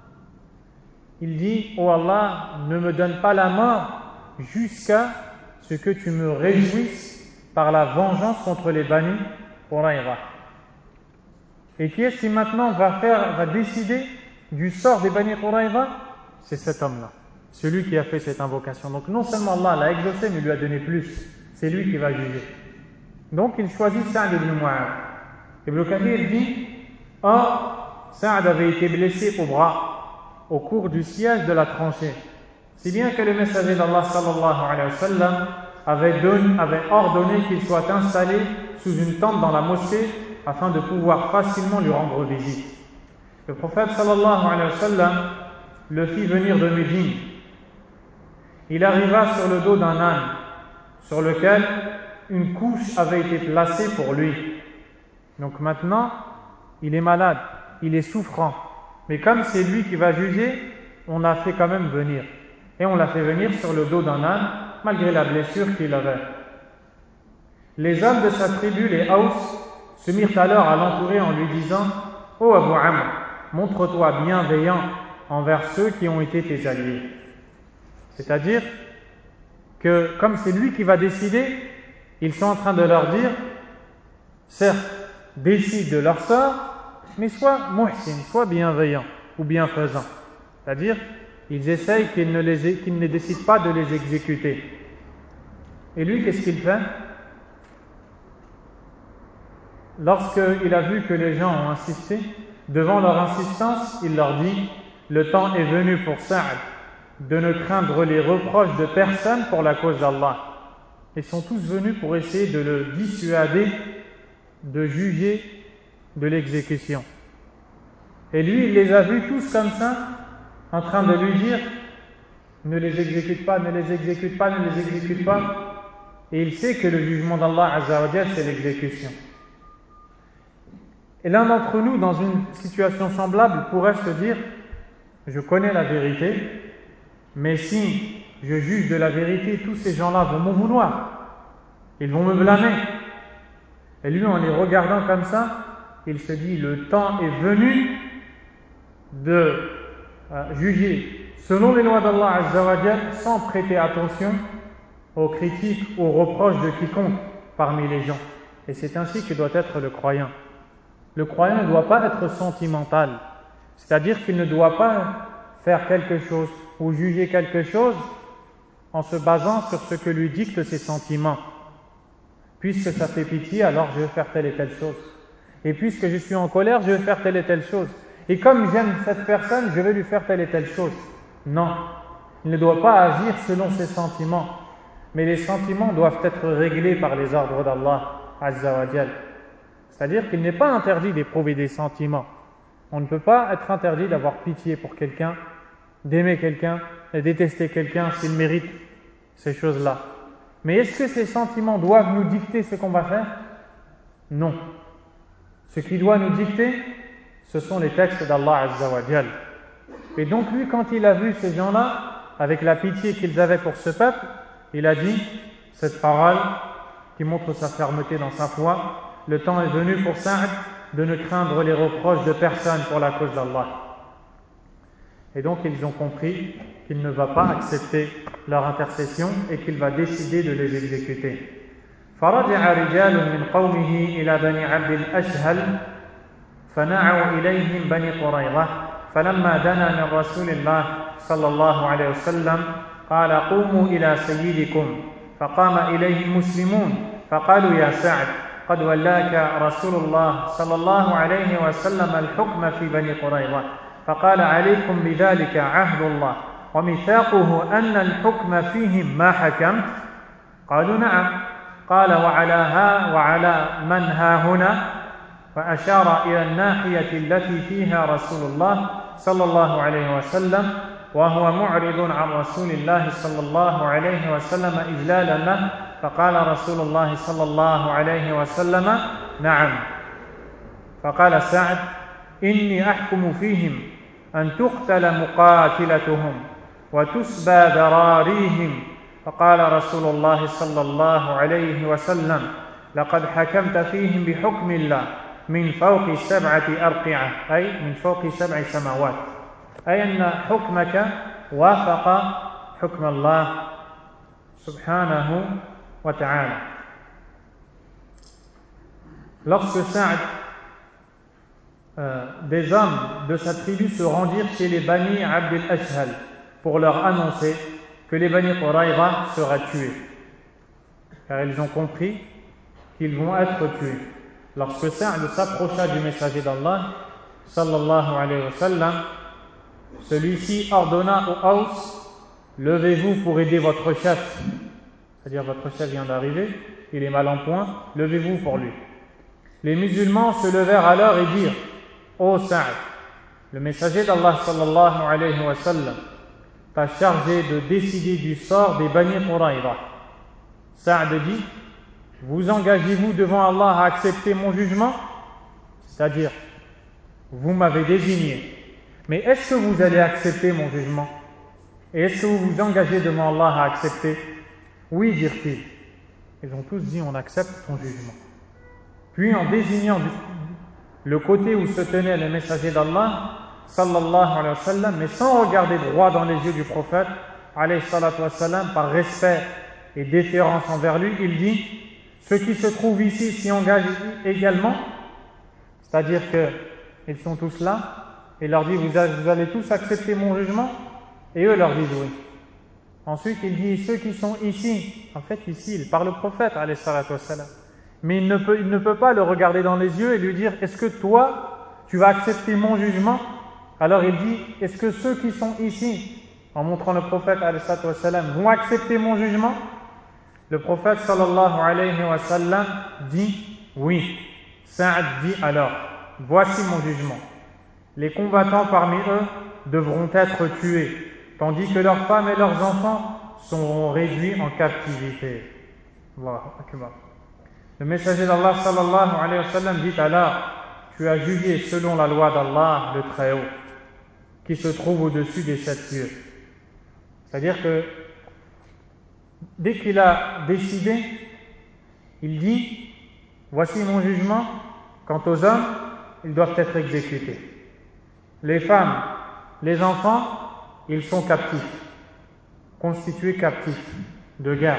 il dit, oh Allah, ne me donne pas la mort jusqu'à ce que tu me réjouisses par la vengeance contre les Bani Qurayza. Et qui est-ce qui maintenant va faire, va décider du sort des Bani Qurayza? C'est cet homme-là, celui qui a fait cette invocation. Donc non seulement Allah l'a exaucé, mais lui a donné plus. C'est lui qui va juger. Donc il choisit Sa'd ibn Mu'adh. Ibn Kathir dit, or Sa'd avait été blessé au bras au cours du siège de la tranchée, si bien que le messager d'Allah sallallahu alayhi wa sallam avait, donné, avait ordonné qu'il soit installé sous une tente dans la mosquée afin de pouvoir facilement lui rendre visite. Le prophète sallallahu alayhi wa sallam le fit venir de Médine. Il arriva sur le dos d'un âne sur lequel une couche avait été placée pour lui. Donc maintenant, il est malade, il est souffrant. Mais comme c'est lui qui va juger, on l'a fait quand même venir. Et on l'a fait venir sur le dos d'un âne, malgré la blessure qu'il avait. Les hommes de sa tribu, les Aws, se mirent alors à l'entourer en lui disant « Ô Abu Amr, montre-toi bienveillant envers ceux qui ont été tes alliés. » C'est-à-dire que comme c'est lui qui va décider, ils sont en train de leur dire « Certes, décide de leur sort, mais sois muhsin, sois bienveillant ou bienfaisant. » C'est-à-dire, ils essayent qu'ils ne, les, qu'ils ne décident pas de les exécuter. Et lui, qu'est-ce qu'il fait? Lorsqu'il a vu que les gens ont insisté, devant leur insistance, il leur dit, le temps est venu pour Sa'd de ne craindre les reproches de personne pour la cause d'Allah. Ils sont tous venus pour essayer de le dissuader de juger de l'exécution. Et lui, il les a vus tous comme ça, en train de lui dire ne les exécute pas, ne les exécute pas, ne les exécute pas. Et il sait que le jugement d'Allah Azza wa Jal, c'est l'exécution. Et l'un d'entre nous, dans une situation semblable, pourrait se dire « Je connais la vérité, mais si je juge de la vérité, tous ces gens-là vont m'en vouloir. Ils vont me blâmer. » Et lui, en les regardant comme ça, il se dit « Le temps est venu de euh, juger selon les lois d'Allah Azza wa Jal sans prêter attention aux critiques, aux reproches de quiconque parmi les gens. » Et c'est ainsi que doit être le croyant. Le croyant ne doit pas être sentimental, c'est-à-dire qu'il ne doit pas faire quelque chose ou juger quelque chose en se basant sur ce que lui dictent ses sentiments. Puisque ça fait pitié, alors je vais faire telle et telle chose. Et puisque je suis en colère, je vais faire telle et telle chose. Et comme j'aime cette personne, je vais lui faire telle et telle chose. Non, il ne doit pas agir selon ses sentiments. Mais les sentiments doivent être réglés par les ordres d'Allah Azza wa Jal. C'est-à-dire qu'il n'est pas interdit d'éprouver des sentiments. On ne peut pas être interdit d'avoir pitié pour quelqu'un, d'aimer quelqu'un et détester quelqu'un s'il mérite ces choses-là. Mais est-ce que ces sentiments doivent nous dicter ce qu'on va faire? Non. Ce qui doit nous dicter, ce sont les textes d'Allah Azza wa Jal. Et donc lui, quand il a vu ces gens-là, avec la pitié qu'ils avaient pour ce peuple, il a dit cette parole qui montre sa fermeté dans sa foi. Le temps est venu pour Sa'd de ne craindre les reproches de personne pour la cause d'Allah. Et donc ils ont compris qu'il ne va pas accepter leur intercession et qu'il va décider de les exécuter. فرجع رجال من قومه إلى بني عبد الأشهل فنعوا إليهم بني قريظة فلما دنا من رسول الله صلى الله عليه وسلم قال قوموا إلى سيدكم فقام إليه المسلمون فقالوا يا سعد قد ولاك رسول الله صلى الله عليه وسلم الحكم في بني قريظة فقال عليكم بذلك عهد الله وميثاقه أن الحكم فيهم ما حكمت قالوا نعم قال وعلى ها وعلى من ها هنا فأشار إلى الناحية التي فيها رسول الله صلى الله عليه وسلم وهو معرض عن رسول الله صلى الله عليه وسلم إجلالا له فقال رسول الله صلى الله عليه وسلم نعم فقال سعد إني أحكم فيهم أن تقتل مقاتلتهم وتسبى ذراريهم فقال رسول الله صلى الله عليه وسلم لقد حكمت فيهم بحكم الله من فوق سبعة أرقعة أي من فوق سبع سماوات أي أن حكمك وافق حكم الله سبحانه وتعالى. Lorsque Sa'd, euh, des hommes de sa tribu se rendirent chez les Bani Abd al-Ashhal pour leur annoncer que les Bani Qurayza seraient tués, car ils ont compris qu'ils vont être tués. Lorsque Sa'd s'approcha du messager d'Allah, sallallahu alayhi wa sallam, celui-ci ordonna aux Haus, levez-vous pour aider votre chef, c'est-à-dire votre chef vient d'arriver, il est mal en point, levez-vous pour lui. Les musulmans se levèrent alors et dirent, ô Sa'd, le messager d'Allah sallallahu alayhi wa sallam t'a chargé de décider du sort des Bani Qurayza. Sa'd dit, vous engagez-vous devant Allah à accepter mon jugement? C'est-à-dire, vous m'avez désigné, mais est-ce que vous allez accepter mon jugement? Et est-ce que vous vous engagez devant Allah à accepter? Oui, dirent-ils. Ils ont tous dit, on accepte ton jugement. Puis en désignant le côté où se tenaient les messagers d'Allah, sallallahu alayhi wa sallam, mais sans regarder droit dans les yeux du prophète, alayhi salatu wa sallam, par respect et déférence envers lui, il dit, ceux qui se trouvent ici s'y engagent également, c'est-à-dire qu'ils sont tous là, et leur dit, vous allez tous accepter mon jugement? Et eux leur disent oui. Ensuite, il dit, ceux qui sont ici, en fait ici, il parle au prophète, alayhi salatu wa sallam, mais il ne, peut, il ne peut pas le regarder dans les yeux et lui dire, est-ce que toi, tu vas accepter mon jugement? Alors il dit, est-ce que ceux qui sont ici, en montrant le prophète alayhi salatu wa sallam, vont accepter mon jugement? Le prophète sallallahu alayhi wa sallam dit, oui. Sa'd dit alors, voici mon jugement. Les combattants parmi eux devront être tués, tandis que leurs femmes et leurs enfants seront réduits en captivité. Allahu Akbar. Le messager d'Allah sallallahu alayhi wa sallam dit alors, tu as jugé selon la loi d'Allah le Très-Haut, qui se trouve au-dessus des sept cieux. C'est-à-dire que dès qu'il a décidé, il dit, voici mon jugement, quant aux hommes, ils doivent être exécutés. Les femmes, les enfants, ils sont captifs, constitués captifs de guerre.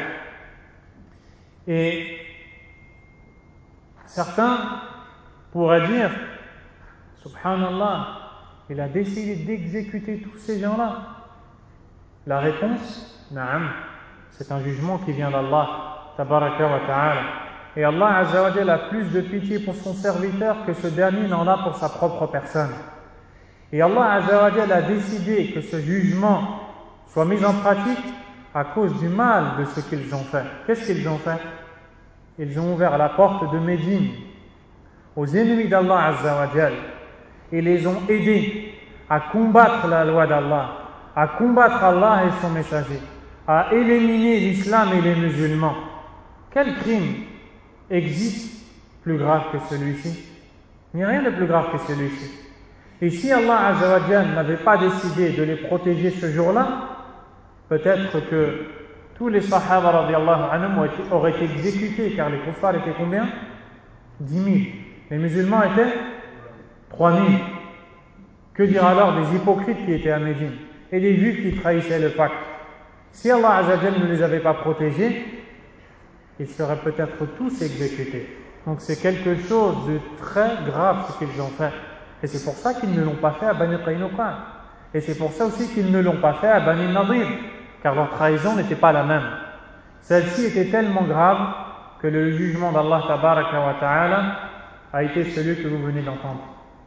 Et certains pourraient dire, subhanallah, il a décidé d'exécuter tous ces gens-là. La réponse, na'am, c'est un jugement qui vient d'Allah, tabaraka wa ta'ala. Et Allah Azza wa Jalla a plus de pitié pour son serviteur que ce dernier n'en a pour sa propre personne. Et Allah Azza wa Jalla a décidé que ce jugement soit mis en pratique à cause du mal de ce qu'ils ont fait. Qu'est-ce qu'ils ont fait? Ils ont ouvert la porte de Médine aux ennemis d'Allah Azza wa Jalla et les ont aidés à combattre la loi d'Allah, à combattre Allah et son messager, à éliminer l'islam et les musulmans. Quel crime existe plus grave que celui-ci? Il n'y a rien de plus grave que celui-ci. Et si Allah Azza wa Jalla n'avait pas décidé de les protéger ce jour-là, peut-être que tous les sahaba radiallahu anhum auraient été exécutés, car les kuffars étaient combien? dix mille. Les musulmans étaient trois mille. Que dire alors des hypocrites qui étaient à Médine et des juifs qui trahissaient le pacte? Si Allah Azza wa Jalla ne les avait pas protégés, ils seraient peut-être tous exécutés. Donc c'est quelque chose de très grave ce qu'ils ont fait. Et c'est pour ça qu'ils ne l'ont pas fait à Bani Qaynuqa. Et c'est pour ça aussi qu'ils ne l'ont pas fait à Bani Nadir, car leur trahison n'était pas la même. Celle-ci était tellement grave que le jugement d'Allah tabaraka wa ta'ala a été celui que vous venez d'entendre.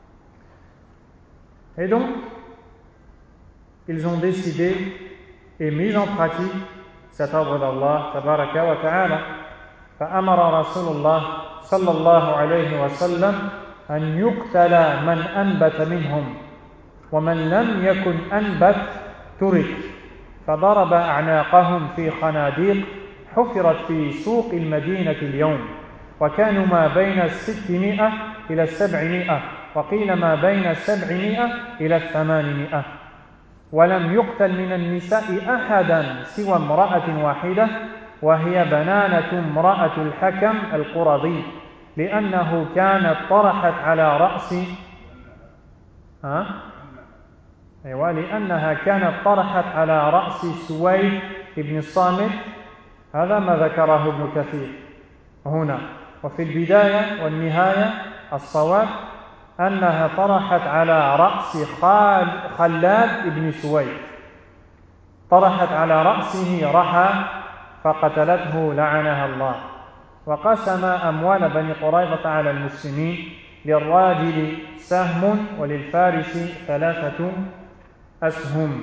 Et donc, ils ont décidé et mis en pratique cet ordre d'Allah tabaraka wa ta'ala. فأمر رسول الله صلى الله عليه وسلم أن يقتل من أنبت منهم ومن لم يكن أنبت ترك فضرب أعناقهم في خناديق حفرت في سوق المدينة اليوم وكانوا ما بين الستمائة إلى السبعمائة وقيل ما بين السبعمائة إلى الثمانمائة ولم يقتل من النساء أحدا سوى امرأة واحدة وهي بنانة امرأة الحكم القرظي لأنه كانت طرحت على رأس ها؟ أيوة لأنها كانت طرحت على رأس سويد بن الصامت. هذا ما ذكره ابن كثير هنا. وفي البداية والنهاية الصواب أنها طرحت على رأس خلاد بن سويد، طرحت على رأسه رحى فقتلته لعنها الله. وقسم أموال بني قريظة على المسلمين للراجل سهم وللفارس ثلاثة أسهم.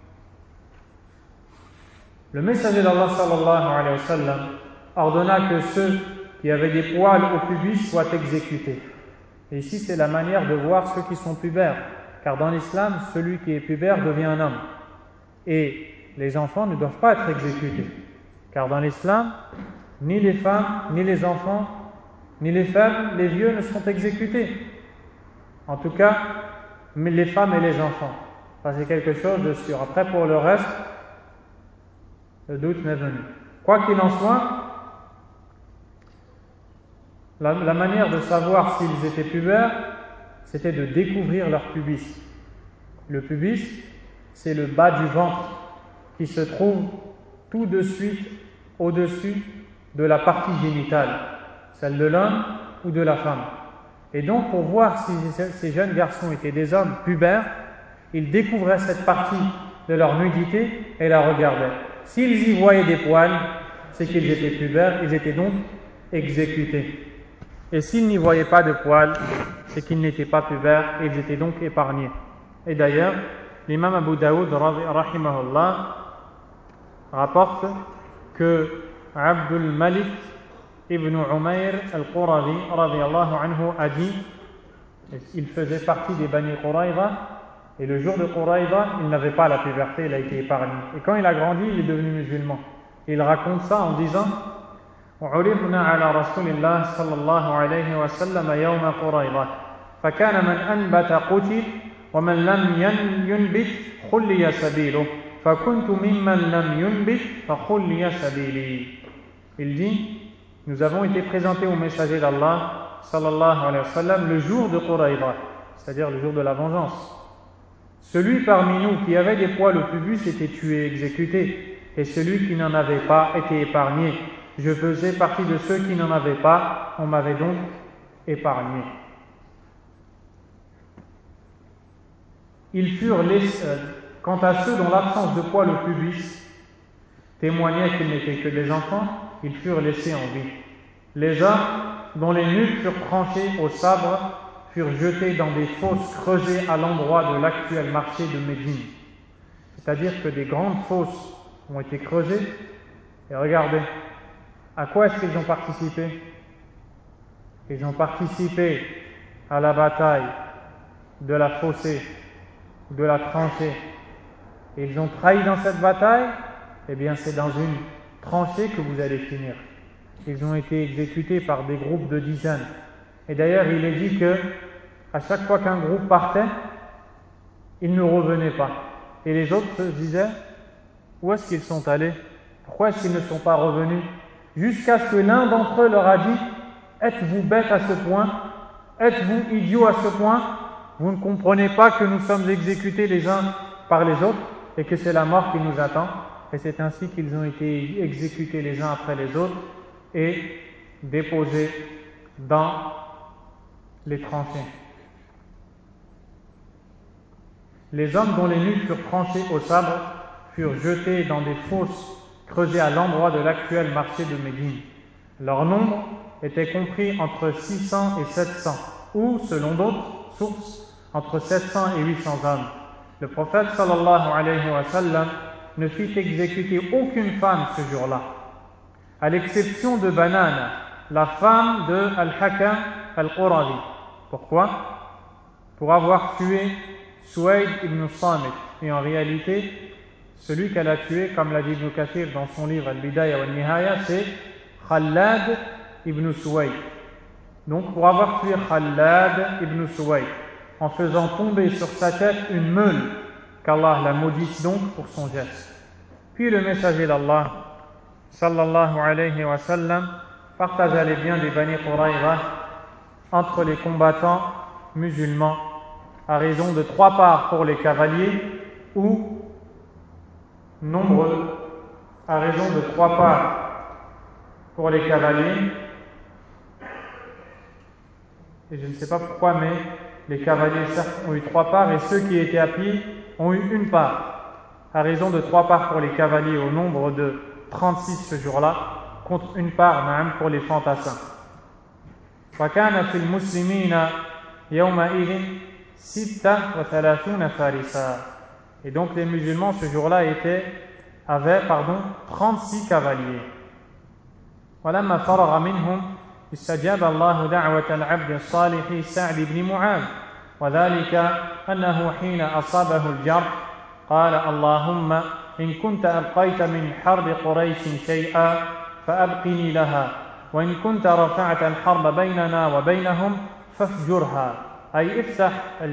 Le messager d'Allah sallallahu alayhi wa sallam ordonna que ceux qui avaient des poils au pubis soient exécutés. Et ici c'est la manière de voir ceux qui sont pubères, car dans l'islam celui qui est pubère devient un homme et les enfants ne doivent pas être exécutés, car dans l'islam ni les femmes, ni les enfants, ni les femmes, les vieux ne sont exécutés. En tout cas, les femmes et les enfants. Ça, c'est quelque chose de sûr. Après, pour le reste, le doute m'est venu. Quoi qu'il en soit, la, la manière de savoir s'ils étaient pubères, c'était de découvrir leur pubis. Le pubis, c'est le bas du ventre qui se trouve tout de suite au-dessus de la partie génitale, celle de l'homme ou de la femme. Et donc, pour voir si ces jeunes garçons étaient des hommes pubères, ils découvraient cette partie de leur nudité et la regardaient. S'ils y voyaient des poils, c'est qu'ils étaient pubères, ils étaient donc exécutés. Et s'ils n'y voyaient pas de poils, c'est qu'ils n'étaient pas pubères et ils étaient donc épargnés. Et d'ailleurs, l'imam Abu Daoud, rahimahullah, rapporte que Abdul Malik ibn Umayr al-Qurazi radiyallahu anhu a dit, il faisait partie des Bani Qurayza, et le jour de Qurayza, il n'avait pas la puberté, il a été épargné. Et quand il a grandi, il est devenu musulman. Et il raconte ça en disant عرضنا على رسول الله صلى الله عليه وسلم يوم قريظة فكان من أنبت قتل ومن لم ينبت خلي سبيله فكنت ممن لم ينبت فخلي سبيلي. Il dit, nous avons été présentés au messager d'Allah sallallahu alayhi wa sallam le jour de Quraïda, c'est-à-dire le jour de la vengeance. Celui parmi nous qui avait des poils au pubis était tué, exécuté, et celui qui n'en avait pas était épargné. Je faisais partie de ceux qui n'en avaient pas, on m'avait donc épargné. Ils furent laissés, euh, quant à ceux dont l'absence de poils au pubis témoignait qu'ils n'étaient que des enfants, ils furent laissés en vie. Les hommes dont les nuques furent tranchées au sabre furent jetés dans des fosses creusées à l'endroit de l'actuel marché de Médine. C'est-à-dire que des grandes fosses ont été creusées, et regardez, à quoi est-ce qu'ils ont participé? Ils ont participé à la bataille de la fossée, de la tranchée. Et ils ont trahi dans cette bataille, eh bien c'est dans une tranchée que vous allez finir. Ils ont été exécutés par des groupes de dizaines. Et d'ailleurs, il est dit que à chaque fois qu'un groupe partait, ils ne revenaient pas. Et les autres se disaient, où est-ce qu'ils sont allés? Pourquoi est-ce qu'ils ne sont pas revenus? Jusqu'à ce que l'un d'entre eux leur a dit, êtes-vous bêtes à ce point? Êtes-vous idiots à ce point? Vous ne comprenez pas que nous sommes exécutés les uns par les autres et que c'est la mort qui nous attend? Et c'est ainsi qu'ils ont été exécutés les uns après les autres et déposés dans les tranchées. Les hommes dont les nuques furent tranchées au sabre furent jetés dans des fosses creusées à l'endroit de l'actuel marché de Médine. Leur nombre était compris entre six cents et sept cents, ou, selon d'autres sources, entre sept cents et huit cents hommes. Le prophète sallallahu alayhi wa sallam ne fit exécuter aucune femme ce jour-là, à l'exception de Banana, la femme de Al-Hakam Al-Qurazi. Pourquoi? Pour avoir tué Suwayd ibn Samit. Et en réalité, celui qu'elle a tué, comme l'a dit Ibn Kathir dans son livre Al-Bidaya wa Al-Nihaya, c'est Khallad ibn Suwayd. Donc pour avoir tué Khallad ibn Suwayd, en faisant tomber sur sa tête une meule, qu'Allah la maudisse donc pour son geste. Puis le messager d'Allah, sallallahu alayhi wa sallam, partagea les biens des Bani Quraïra entre les combattants musulmans à raison de trois parts pour les cavaliers ou nombreux à raison de trois parts pour les cavaliers. Et je ne sais pas pourquoi, mais les cavaliers certes ont eu trois parts et ceux qui étaient à pied ont eu une part, à raison de trois parts pour les cavaliers au nombre de trente-six ce jour-là, contre une part même pour les fantassins. وَكَانَ فِي الْمُسْلِمِينَ يَوْمَئِذٍ سِتَّةَ وَثَلَاثُونَ فَارِسًا. Et donc les musulmans ce jour-là étaient, avaient pardon, trente-six cavaliers. وَلَمَّا فَرَغَ مِنْهُمْ استجاب الله دعوة العبد الصالح سعد بن معاذ وذلك أنه حين أصابه الجرح قال اللهم إن كنت أبقيت من حرب قريش شيئا فأبقني لها وإن كنت رفعت الحرب بيننا وبينهم فافجرها أي افتح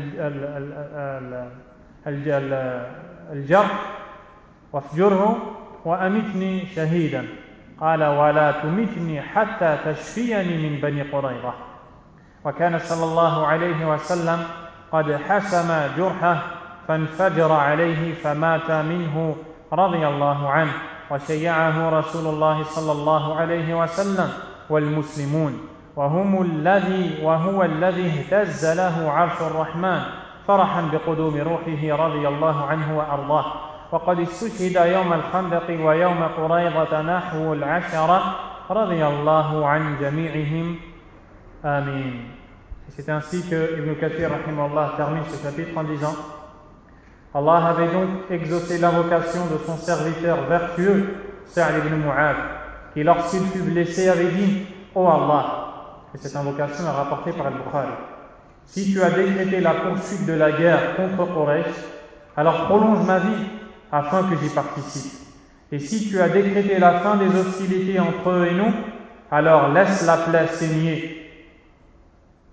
الجرح وافجره وأمتني شهيدا. قال ولا تمتني حتى تشفيني من بني قريظة. وكان صلى الله عليه وسلم قد حسم جرحه فانفجر عليه فمات منه رضي الله عنه وشيعه رسول الله صلى الله عليه وسلم والمسلمون وهم الذي وهو الذي اهتز له عرش الرحمن فرحا بقدوم روحه رضي الله عنه وأرضاه. وقد استشهد يوم الخندق ويوم قريظة نحو العشرة رضي الله عن جميعهم آمين. C'est ainsi que Ibn Kathir rahimahullah termine ce chapitre en disant Allah avait donc exaucé l'invocation de son serviteur vertueux Sa'd ibn Mu'adh qui lorsqu'il fut blessé avait dit ô Allah, et cette invocation est rapportée par Al-Bukhari, si tu as décrété la poursuite de la guerre contre Quraysh, alors prolonge ma vie afin que j'y participe. Et si tu as décrété la fin des hostilités entre eux et nous, alors laisse la plaie saigner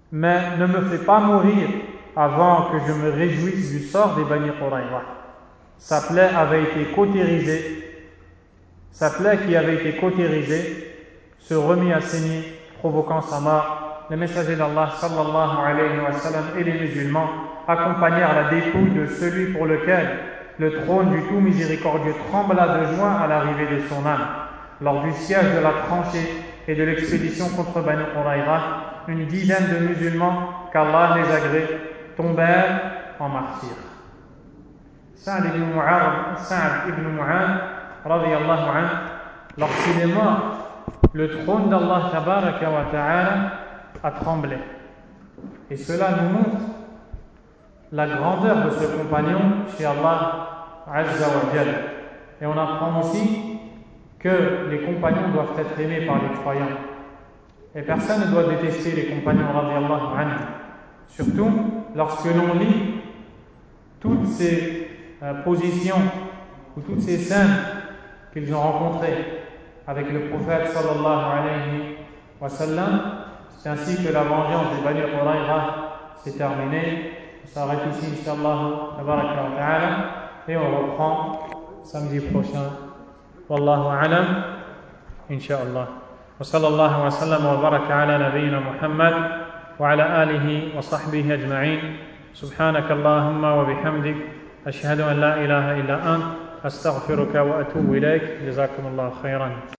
mais ne me fais pas mourir avant que je me réjouisse du sort des Bani Qurayza. Sa plaie avait été cautérisée, sa plaie qui avait été cautérisée se remit à saigner, provoquant sa mort. Les messagers d'Allah sallallahu alayhi wa sallam et les musulmans accompagnèrent la dépouille de celui pour lequel le trône du tout miséricordieux trembla de joie à l'arrivée de son âme. Lors du siège de la tranchée et de l'expédition contre Bani Qurayza, une dizaine de musulmans, qu'Allah les agrée, tombèrent en martyrs. Sa'd ibn Mu'adh, Sa'd ibn Mu'adh, radiyallahu anhu, lorsqu'il est mort, le trône d'Allah tabaraka wa ta'ala a tremblé. Et cela nous montre la grandeur de ce compagnon chez Allah Azza wa Jalla. Et on apprend aussi que les compagnons doivent être aimés par les croyants. Et personne ne doit détester les compagnons radiyallahu anhu. Surtout lorsque l'on lit toutes ces euh, positions ou toutes ces scènes qu'ils ont rencontrées avec le prophète sallallahu alayhi wa sallam. C'est ainsi que la vengeance des Bani Qurayza s'est terminée. On s'arrête ici, inshallah, tabaraka wa ta'ala, et on reprend samedi prochain. Wallahu a'lam, inshallah. Wa sallallahu wa sallam wa baraka ala nabiyyina Muhammad wa ala alihi wa sahbihi ajma'in. Subhanaka Allahumma wa bihamdik. Ashhadu an la ilaha illa ant. Astaghfiruka wa atubu ilayk. Jazakumullahu khairan.